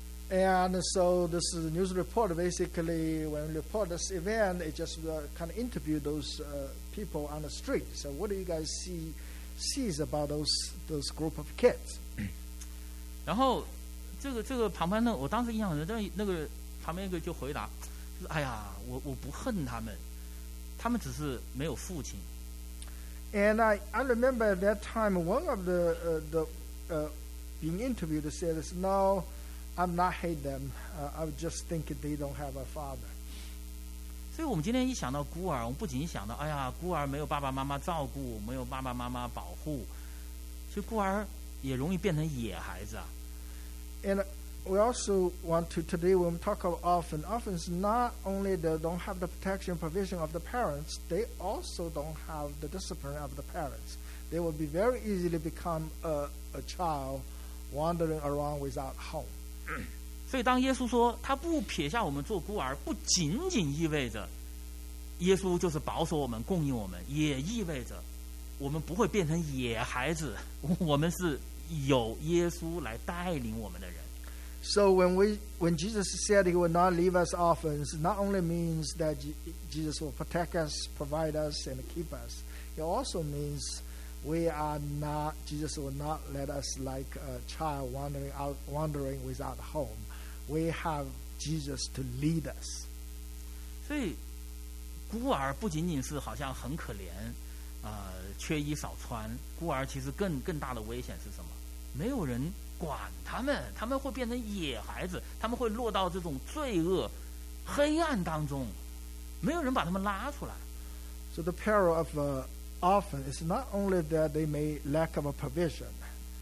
S2: And so this news report basically, when we report this event, it just uh, kind of interview those uh, people on the street. So what do you guys see sees about those those group of kids?
S1: 然后这个这个旁边呢，我当时印象很深，那个旁边一个就回答，就是哎呀，我我不恨他们，他们只是没有父亲。
S2: And I I remember at that time one of the uh, the uh, being interviewed said, "No, I'm not hate them. Uh, I just think they don't have a father."
S1: 所以我们今天一想到孤儿，我们不仅想到，哎呀，孤儿没有爸爸妈妈照顾，没有爸爸妈妈保护，其实孤儿也容易变成野孩子啊。
S2: And we also want to today when we talk about orphan, orphans not only they don't have the protection and provision of the parents, they also don't have the discipline of the parents. They will be very easily become a, a child wandering around without home.
S1: 所以当耶稣说他不撇下我们做孤儿，不仅仅意味着耶稣就是保守我们、供应我们，也意味着我们不会变成野孩子，我们是有耶稣来带领我们的人。
S2: So when we when Jesus said he will not leave us orphans, not only means that Jesus will protect us, provide us, and keep us. It also means we are not. Jesus will not let us like a child wandering out, wandering without home. We have Jesus to lead us.
S1: 所以孤儿不仅仅是好像很可怜，呃，缺衣少穿。孤儿其实更更大的危险是什么？没有人管他们，他们会变成野孩子，他们会落到这种罪恶、黑暗当中，没有人把他们拉出来。
S2: So the peril of uh, orphan is not only that they may lack of a provision.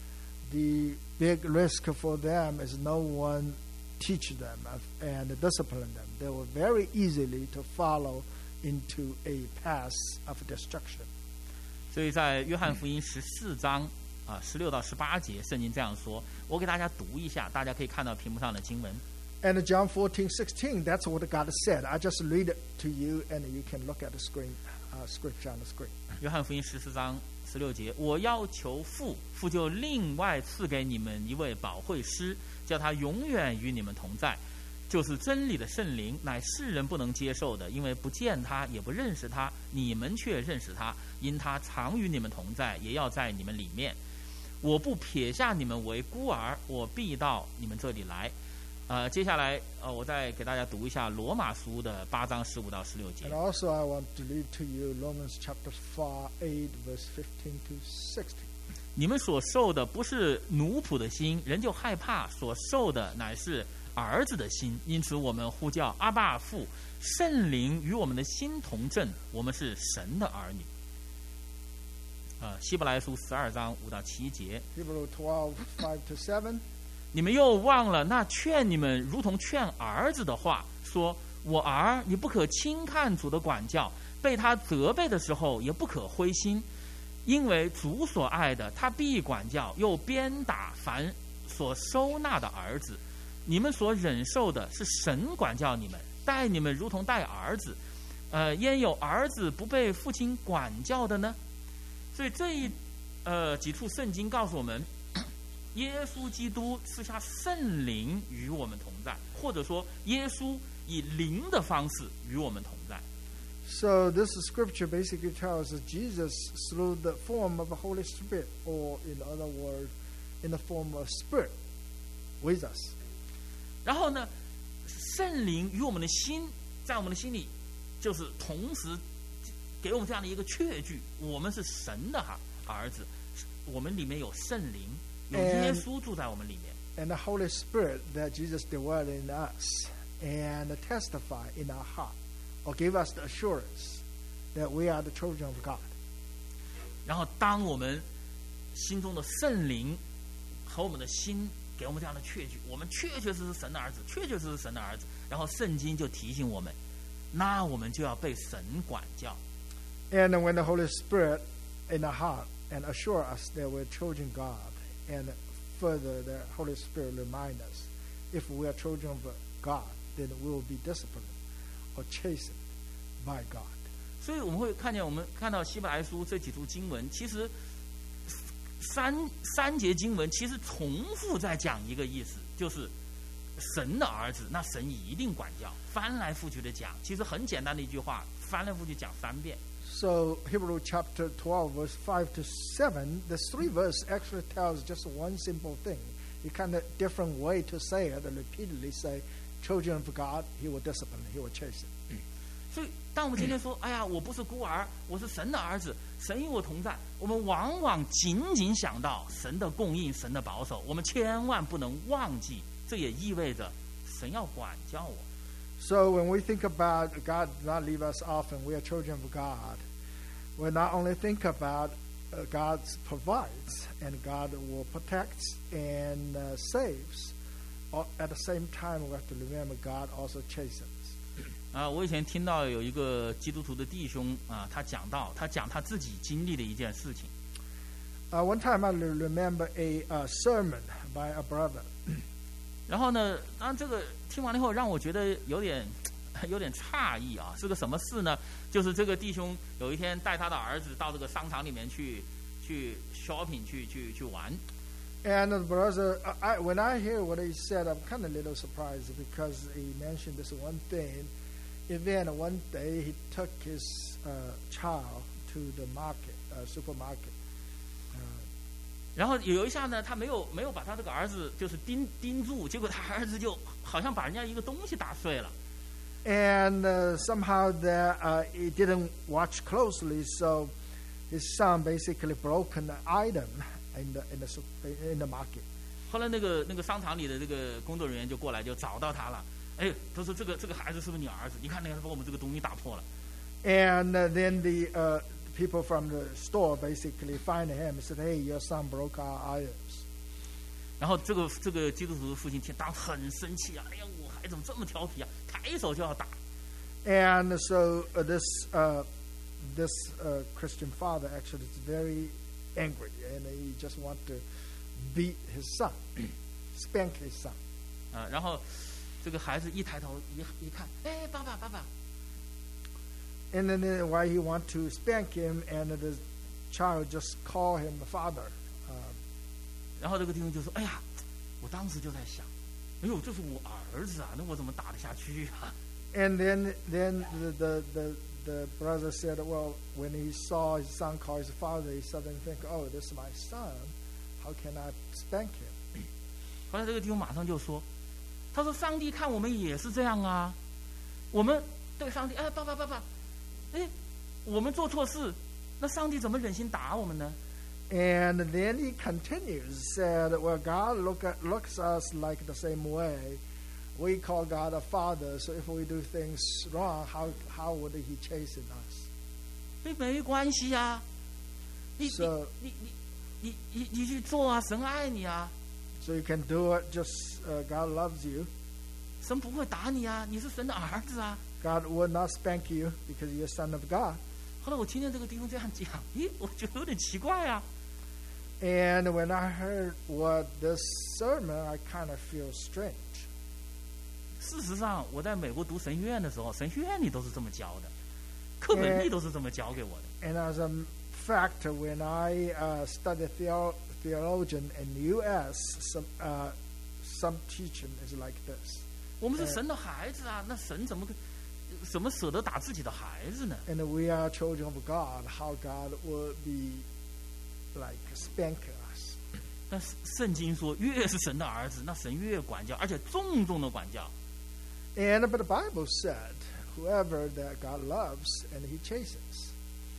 S2: The big risk for them is no one teach them and discipline them. They will very easily to follow into a path of destruction.
S1: 所以在约翰福音十四章啊十六到十八节，圣经这样说。我给大家读一下，大家可以看到屏幕上的经文。
S2: And John fourteen sixteen, that's what God said. I just read it to you, and you can look at the screen, uh, scripture on the screen.
S1: 约翰福音十四章十六节，我要求父，父就另外赐给你们一位保惠师，叫他永远与你们同在，就是真理的圣灵，乃世人不能接受的，因为不见他，也不认识他，你们却认识他，因他常与你们同在，也要在你们里面。我不撇下你们为孤儿，我必到你们这里来。呃，接下来呃，我再给大家读一下罗马书的八章十五到十六节。
S2: And also, I want to read to you Romans chapter four, eight, verse fifteen to sixteen.
S1: 你们所受的不是奴仆的心，人就害怕；所受的乃是儿子的心。因此，我们呼叫阿爸父，圣灵与我们的心同证，我们是神的儿女。呃，希伯来书十二章五到七节。
S2: Hebrew twelve, five to seven.
S1: 你们又忘了那劝你们如同劝儿子的话，说：“我儿，你不可轻看主的管教，被他责备的时候也不可灰心，因为主所爱的，他必管教，又鞭打凡所收纳的儿子。你们所忍受的是神管教你们，待你们如同待儿子。呃，焉有儿子不被父亲管教的呢？”所以这一呃几处圣经告诉我们，耶稣基督赐下圣灵与我们同在，或者说耶稣以灵的方式与我们同在。
S2: So this scripture basically tells us Jesus through the form of the Holy Spirit, or in other words, in the form of Spirit, with us.
S1: 然后呢，圣灵与我们的心，在我们的心里，就是同时给我们这样的一个确据：我们是神的儿子，我们里面有圣灵。有耶稣住在我们里面
S2: and the Holy Spirit that Jesus dwells in us and testify in our heart, or give us the assurance that we are the children of God.
S1: 然后当我们心中的圣灵和我们的心给我们这样的确据，我们确确实实是神的儿子，确确实实是神的儿子，然后圣经就提醒我们，那我们就要被神管教。
S2: And when the Holy Spirit in our heart and assure us that we're children of God, and further, the Holy Spirit remind us, if we are children of God, then we will be disciplined or chastened by God.
S1: 所以我们会看见，我们看到希伯来书这几处经文，其实三三节经文其实重复在讲一个意思，就是神的儿子，那神一定管教。翻来覆去的讲，其实很简单的一句话，翻来覆去讲三遍。
S2: So Hebrew chapter twelve, verse five to seven, the three verse actually tells just one simple thing. You kind of different way to say it, and repeatedly say, children of God, He will discipline, He will chasten.
S1: 所以，当我们今天说，哎呀，我不是孤儿，我是神的儿子，神与我同在，我们往往仅仅想到神的供应、神的保守，我们千万不能忘记，这也意味着神要管教我。
S2: So when we think about God not leave us often, we are children of God, we not only think about uh, God provides and God will protect and uh, saves, or at the same time we have to remember God also chastens.
S1: 啊，我以前听到有一个基督徒的弟兄啊，他讲到，他讲他自己经历的一件事情。
S2: Uh, one time I remember a uh, sermon by a brother.
S1: 然后呢，当然这个听完了以后，让我觉得有点有点诧异啊，是个什么事呢？就是这个弟兄有一天带他的儿子到这个商场里面去去 shopping 去去去玩。
S2: And the brother, I, when I hear what he said, I'm kind of a little surprised because he mentioned this one thing. And then one day he took his uh, child to the market, uh, supermarket.
S1: 然后有一下呢，他没有没有把他这个儿子就是盯盯住，结果他儿子就好像把人家一个东西打碎了。
S2: And uh, somehow that uh, he didn't watch closely, so his son basically broke an item in the in the in the market.
S1: 后来那个那个商场里的这个工作人员就过来就找到他了。哎，他说这个这个孩子是不是你儿子？你看那个把我们这个东西打破了。
S2: And uh, then the uh, people from the store basically find him and said, "Hey, your son broke our items."
S1: 然后这个这个基督徒的父亲听当很生气啊！哎呀，我孩子怎么这么调皮啊？抬手就要打。
S2: And so uh, this uh, this uh, Christian father actually is very angry, and he just want to beat his son, spank his son.
S1: 啊，然后这个孩子一抬头一一看，哎，爸爸爸爸，
S2: And then uh, why he want to spank him, and the child just call him father. Uh,
S1: 然后这个弟兄就说，哎呀，我当时就在想，哎呦，这是我儿子啊，那我怎么打得下去啊？
S2: and then then the, the the the brother said, well, when he saw his son call his father, he suddenly think, oh, this is my son. How can I spank him?
S1: 后来这个弟兄马上就说，他说上帝看我们也是这样啊，我们对上帝，哎，爸爸爸爸，哎，我们做错事，那上帝怎么忍心打我们呢？
S2: And then he continues, said, well, God look at, looks us like the same way. We call God a father, so if we do things wrong, how how would he chasten us?
S1: 哎，没关系啊，你
S2: So-
S1: 你你你你你去做啊，神爱你啊，
S2: So you can do it, just uh, God loves you.
S1: 神不会打你啊，你是神的儿子啊。
S2: God will not spank you because you're a son of God.
S1: 后来我听见这个弟兄这样讲，咦，我觉得有点奇怪啊。
S2: And when I heard what this sermon, I kind of feel strange.
S1: 事实上，我在美国读神学院的时候，神学院里都是这么教的，课本里都是这么教给我的。
S2: And as a fact, when I uh, studied theo- theologian in the U S, some uh, some teaching is like this.
S1: 我们是神的孩子啊，那神怎么个怎么舍得打自己的孩子呢？
S2: And we are children of God. How God will be like spanking us.
S1: 但是圣经说，越是神的儿子，那神越管教，而且重重的管教。
S2: And but the Bible said, whoever that God loves, and He chastens.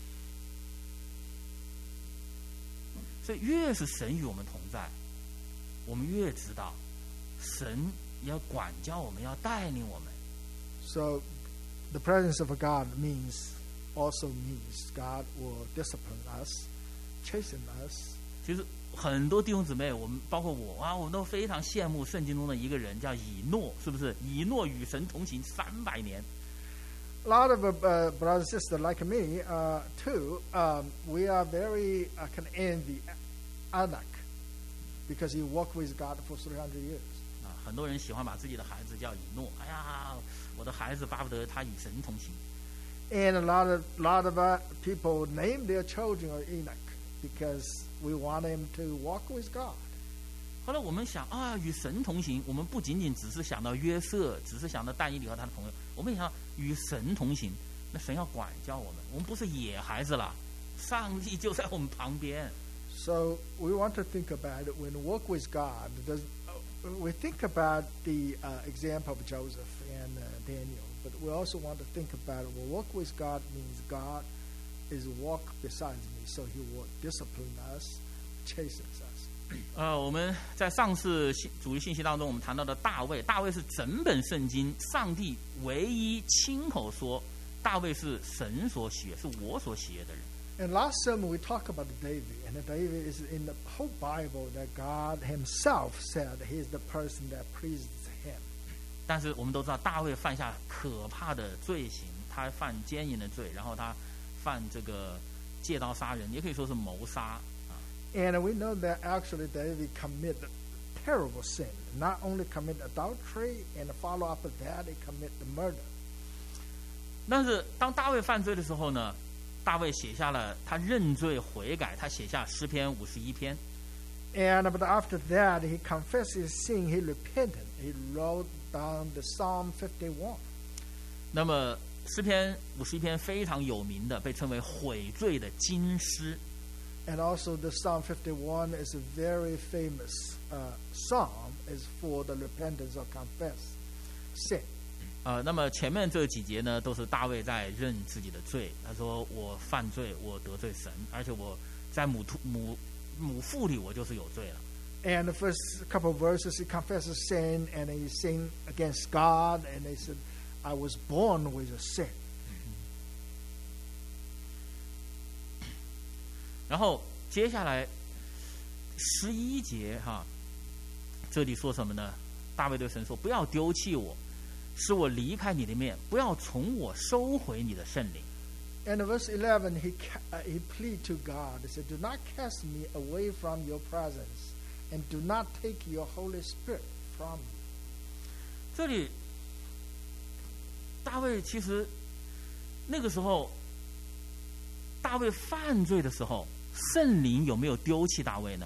S1: 所以越是神与我们同在，我们越知道神要管教我们，要带领我们。
S2: So, the presence of God means also means God will discipline us, chasten us.
S1: 其实很多弟兄姊妹，我们包括我啊，我们都非常羡慕圣经中的一个人，叫以诺，是不是？以诺与神同行三百年。
S2: A lot of uh, brothers and sisters like me uh, too. Um, we are very uh, can envy Anak because he walked with God for three hundred years.
S1: 啊，很多人喜欢把自己的孩子叫以诺。哎呀，我的孩子巴不得他与神同行。
S2: And a lot of lot of uh, people name their children Enoch because we want him to walk with God.
S1: 后来我们想啊，与神同行，我们不仅仅只是想到约瑟，只是想到但以理和他的朋友，我们也想与神同行。那神要管教我们，我们不是野孩子了，上帝就在我们旁边。
S2: So we want to think about it when we walk with God. Does, uh, we think about the uh, example of Joseph and uh, Daniel, but we also want to think about it. Well, walk with God means God is walk beside me, so He will discipline us, chastens us.
S1: 呃，我们在上次信主义信息当中，我们谈到的大卫，大卫是整本圣经上帝唯一亲口说，大卫是神所喜悦，是我所喜悦的人。
S2: And last sermon we talked about David, and David is in the whole Bible that God Himself said He's the person that pleases Him.
S1: 但是我们都知道，大卫犯下可怕的罪行，他犯奸淫的罪，然后他犯这个借刀杀人，也可以说是谋杀啊。
S2: And we know that actually David committed terrible sin. Not only commit adultery, and follow up with that, he commit the murder.
S1: 但是当大卫犯罪的时候呢，大卫写下了他认罪悔改，他写下诗篇五十一篇。
S2: And but after that, he confessed his sin, he repented. He wrote down the Psalm fifty-one.
S1: 那么诗篇五十一篇非常有名的，被称为悔罪的金诗。
S2: And also the Psalm fifty-one is a very famous uh, psalm, is for the repentance or confess sin.
S1: 呃，那么前面这几节呢，都是大卫在认自己的罪。他说：“我犯罪，我得罪神，而且我在母土母母腹里，我就是有罪了。”
S2: And the first couple of verses, he confesses sin, and he sinned against God, and he said, I was born with a sin.
S1: 然后接下来十一节哈，这里说什么呢？大卫对神说：“不要丢弃我，使我离开你的面，不要从我收回你的圣灵。”
S2: And in verse eleven, he uh, he plead to God. He said, "Do not cast me away from your presence, and do not take your Holy Spirit from me."
S1: 这里，大卫其实那个时候，大卫犯罪的时候，圣灵有没有丢弃大卫呢？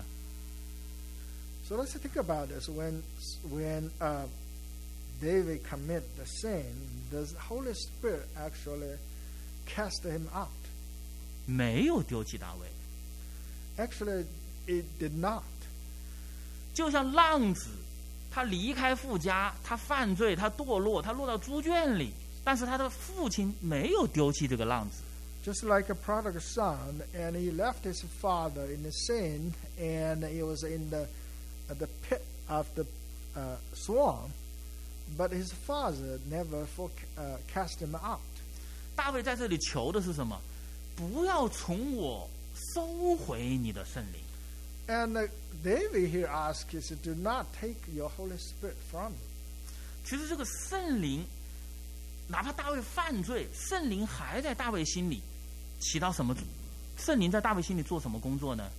S2: So let's think about this. When when uh, David commit the sin, does Holy Spirit actually cast him out?
S1: 没有丢弃大卫，
S2: Actually, it did not.
S1: 就像浪子，他离开父家，他犯罪，他堕落，他落到猪圈里，但是他的父亲没有丢弃这个浪子。
S2: Just like a prodigal son, and he left his father in the sin, and he was in the uh, the pit of the uh, swarm, but his father never for, uh, cast him out.
S1: 大卫在这里求的是什么？不要从我收回你的圣灵。
S2: And uh, David here asks is, "Do not take your Holy Spirit from me."
S1: 其实这个圣灵，哪怕大卫犯罪，圣灵还在大卫心里起到什么？圣灵在大卫心里做什么工作呢？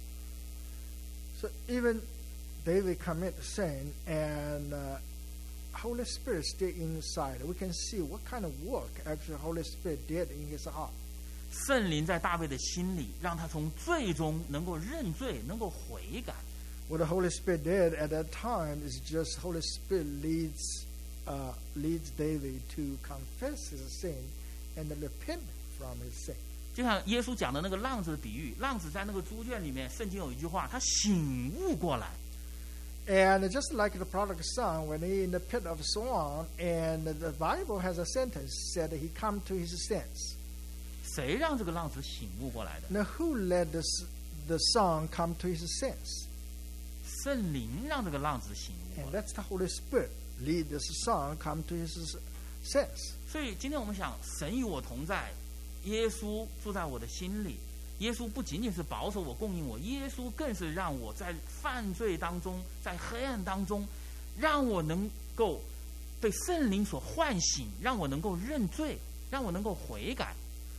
S2: So even David commit sin, and uh, Holy Spirit stay inside. We can see what kind of work actually Holy Spirit did in his heart.
S1: 圣灵在大卫的心里，让他从罪中能够认罪，能够悔改。
S2: What the Holy Spirit did at that time is just Holy Spirit leads uh, leads David to confess his sin and repent from his sin.
S1: 就像耶稣讲的那个浪子的比喻，浪子在那个猪圈里面，圣经有一句话，他醒悟过来。
S2: And just like the prodigal son, when he in the pit of swan, and the Bible has a sentence said he come to his sense.
S1: 谁让这个浪子醒悟过来的？
S2: Now who let the, the son come to his sense?
S1: 圣灵让这个浪子醒悟
S2: And
S1: 过来。
S2: that's the Holy Spirit lead the son come to his sense.
S1: 所以今天我们想，神与我同在，耶稣住在我的心里。耶稣不仅仅是保守我、供应我，耶稣更是让我在犯罪当中，在黑暗当中，让我能够被圣灵所唤醒，让我能够认罪，让我能够悔改。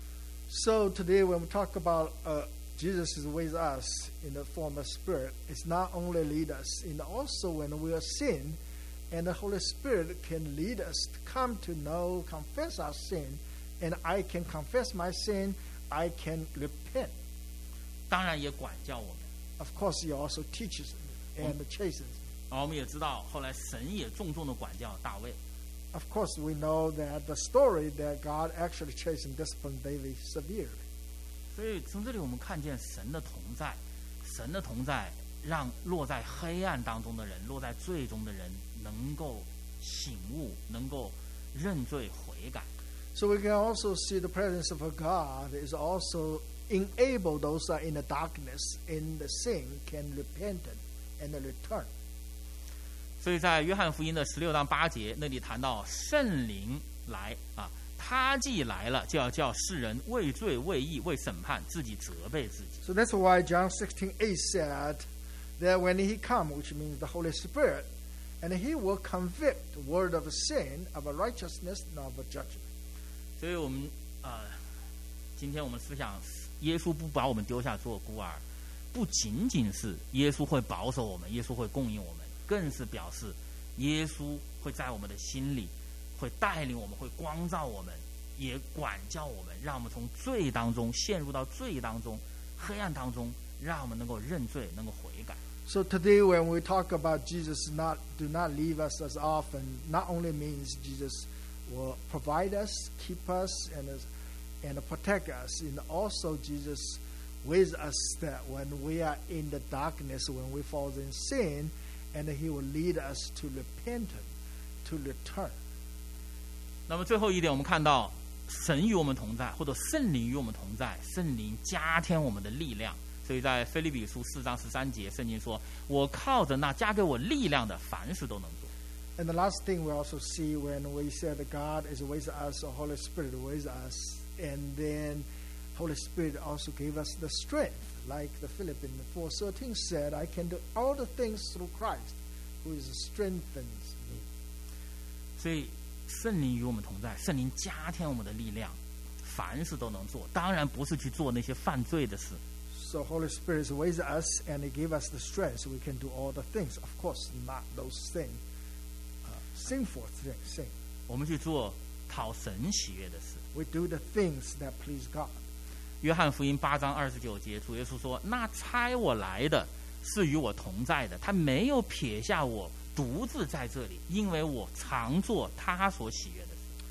S2: So today when we talk about uh, Jesus is with us in the form of Spirit, it's not only lead us, and also when we are sin, and the Holy Spirit can lead us to come to know, confess our sin, and I can confess my sin, I can repent.
S1: 当然也管教我们。
S2: Of course, He also teaches me and chastens me.
S1: 而我们也知道，后来神也重重的管教大卫。
S2: Of course, we know that the story that God actually chastened, disciplined David severely.
S1: 所以从这里我们看见神的同在，神的同在让落在黑暗当中的人，落在罪中的人能够醒悟，能够认罪悔改。
S2: So we can also see the presence of God is also enable those who are in the darkness, in the sin, can repent and return.
S1: 所以在约翰福音的十六章八节那里谈到圣灵来啊，他既来了，就要叫世人为罪、为义、为审判，自己责备自己。
S2: So that's why John sixteen eight said that when He come, which means the Holy Spirit, and He will convict the world of sin, of righteousness, and of judgment.
S1: 所以我们呃，今天我们思想，耶稣不把我们丢下做孤儿，不仅仅是耶稣会保守我们，耶稣会供应我们，更是表示耶稣会在我们的心里，会带领我们，会光照我们，也管教我们，让我们从罪当中陷入到罪当中、黑暗当中，让我们能够认罪，能够悔改。
S2: So today when we talk about Jesus not do not leave us as often, not only means Jesus will provide us, keep us, and and protect us, and also Jesus with us that when we are in the darkness, when we fall in sin, and He will lead us to repentance, to return.
S1: 那么最后一点，我们看到神与我们同在，或者圣灵与我们同在，圣灵加添我们的力量。所以在腓立比书四章十三节，圣经说：“我靠着那加给我力量的，凡事都能做。”
S2: And the last thing we also see when we say that God is with us, or Holy Spirit with us, and then Holy Spirit also gave us the strength, like the Philippians four thirteen said, I can do all the things through Christ, who is strengthens me.
S1: 所以圣灵与我们同在，圣灵加添我们的力量， 凡事都能做，当然不是去做那些犯罪的事。
S2: So Holy Spirit is with us, and He gives us the strength so we can do all the things. Of course, not those things, uh, sinful things. Sin.
S1: 我们去做讨神喜悦的事。
S2: We do the things that please God.
S1: 约翰福音八章二十九节，主耶稣说：“那差我来的是与我同在的，他没有撇下我独自在这里，因为我常做他所喜悦的事。”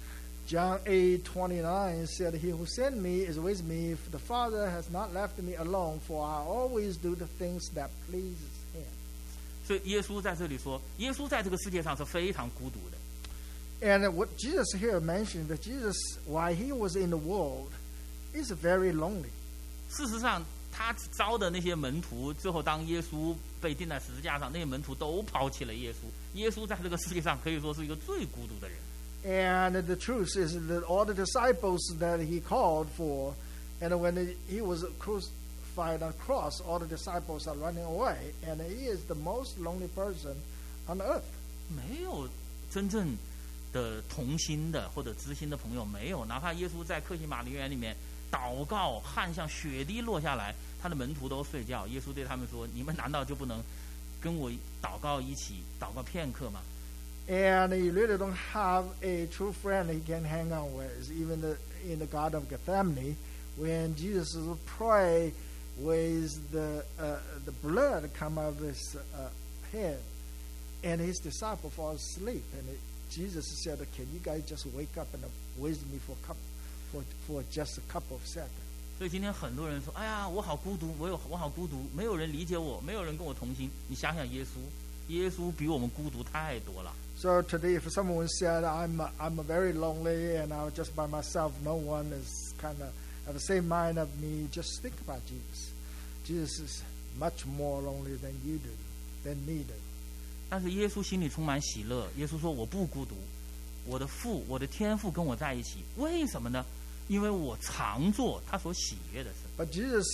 S2: John eight twenty-nine said, He who sent me is with me. The Father has not left me alone, for I always do the things that pleases Him.
S1: 所以耶稣在这里说，耶稣在这个世界上是非常孤独的。
S2: And what Jesus here mentioned, that Jesus, while He was in the world, is very lonely.
S1: 事实上，他招的那些门徒，最后当耶稣被钉在十字架上，那些门徒都抛弃了耶稣。耶稣在这个世界上可以说是一个最孤独的人。
S2: And the truth is that all the disciples that He called for, and when He was crucified on the cross, all the disciples are running away, and He is the most lonely person on earth.
S1: 没有真正的同心的或者知心的朋友，没有。哪怕耶稣在客西马尼园里面祷告，汗像血滴落下来，他的门徒都睡觉。耶稣对他们说：“你们难道就不能跟我祷告一起祷告片刻吗？”
S2: And you really don't have a true friend He can hang on with. Even the, in the Garden of Gethsemane, when Jesus would pray with the uh, the blood come out of His uh, head, and His disciple fall asleep, and it, Jesus said, "Can you guys just wake up and with me for cup, for for just a couple of seconds?"
S1: 所以今天很多人说：“哎呀，我好孤独，我有我好孤独，没有人理解我，没有人跟我同心。”你想想耶稣，耶稣比我们孤独太多了。
S2: So today, if someone said, "I'm I'm very lonely and I'm just by myself, no one is kind of have the same mind of me," just think about Jesus. Jesus is much more lonely than you do, than me do.
S1: 但是耶稣心里充满喜乐。耶稣说：“我不孤独，我的父，我的天父跟我在一起。为什么呢？因为我常做他所喜悦的事。”
S2: But Jesus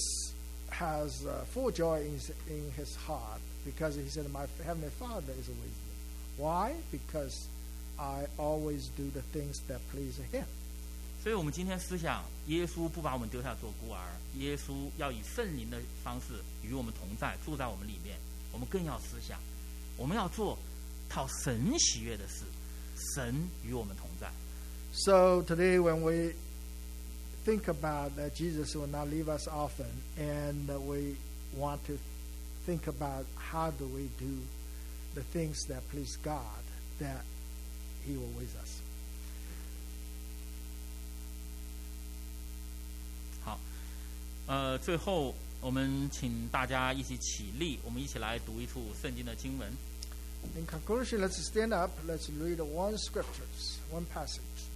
S2: has uh, full joy in his, in his heart because He said, "My heavenly Father is with me." Why? Because I always do the things that please Him.
S1: 所以我们今天思想，耶稣不把我们丢下做孤儿，耶稣要以圣灵的方式与我们同在，住在我们里面。我们更要思想，我们要做讨神喜悦的事，神与我们同在。
S2: So today, when we think about that Jesus will not leave us often, and uh, we want to think about how do we do the things that please God, that He will with us.
S1: 好，呃，最后我们请大家一起起立，我们一起来读一处圣经的经文。
S2: In conclusion, let's stand up. Let's read one scriptures, one passage.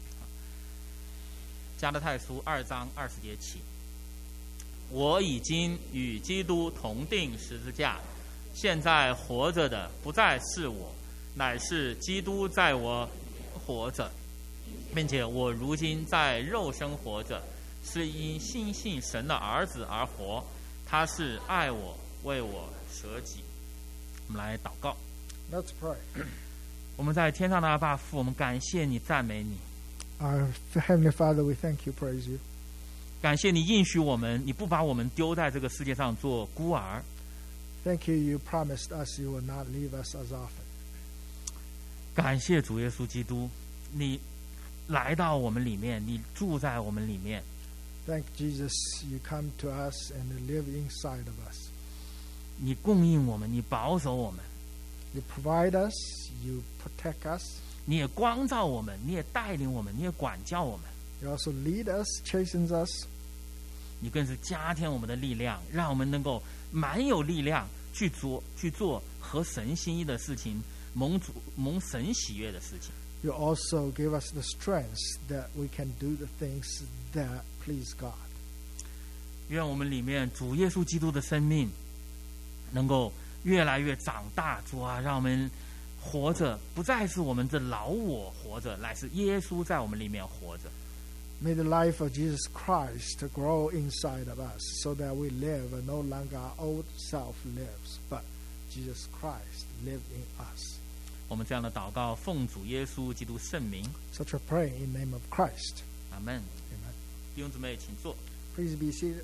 S1: 加拉太书二章二十节起，我已经与基督同定十字架。现在活着的不再是我，乃是基督在我活着，并且我如今在肉身活着，是因信信神的儿子而活。他是爱我，为我舍己。我们来祷告。
S2: Let's pray.
S1: 我们在天上的阿爸父，我们感谢你，赞美你。
S2: Our Heavenly Father, we thank you, praise you.
S1: 感谢你应许我们，你不把我们丢在这个世界上做孤儿。
S2: Thank you, you promised us you will not leave us as orphans.
S1: 感谢主耶稣基督，你来到我们里面，你住在我们里面。
S2: Thank Jesus, you come to us and live inside of us.
S1: 你供应我们，你保守我们，
S2: You provide us, you protect us.
S1: 你也光照我们，你也带领我们，你也管教我们。
S2: You also lead us, chastens us.
S1: 你更是加添我们的力量，让我们能够蛮有力量去做去做合神心意的事情，蒙主蒙神喜悦的事情。
S2: You also give us the strength that we can do the things that please God.
S1: 愿我们里面主耶稣基督的生命能够越来越长大。主啊，让我们活着不再是我们这老我活着，乃是耶稣在我们里面活着。
S2: May the life of Jesus Christ grow inside of us so that we live, and no longer our old self lives, but Jesus Christ lives in us.
S1: 我们这样的祷告，奉主耶稣基督圣名，
S2: Such a prayer in the name of Christ.
S1: 阿们。
S2: Amen.
S1: 弟兄姊妹，请坐。
S2: Please be seated.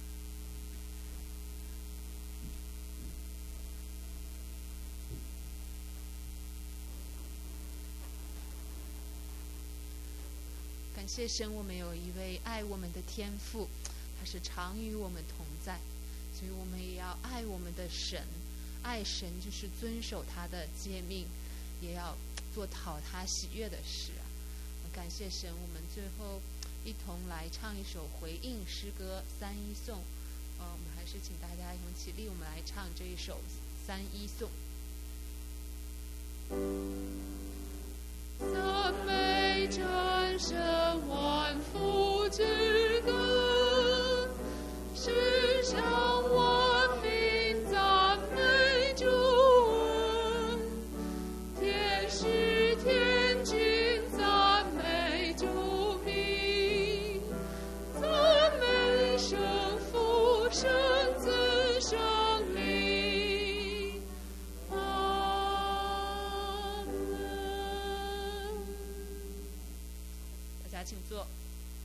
S3: 感谢神，我们有一位爱我们的天父，他是常与我们同在，所以我们也要爱我们的神。爱神就是遵守他的诫命，也要做讨他喜悦的事啊！感谢神，我们最后一同来唱一首回应诗歌三一颂。呃，我们还是请大家一同起立，我们来唱这一首三一颂。赞美真神万福之根，世上万民赞美主恩，天使天君赞美主名，赞美圣父圣子圣灵。阿门。大家请坐。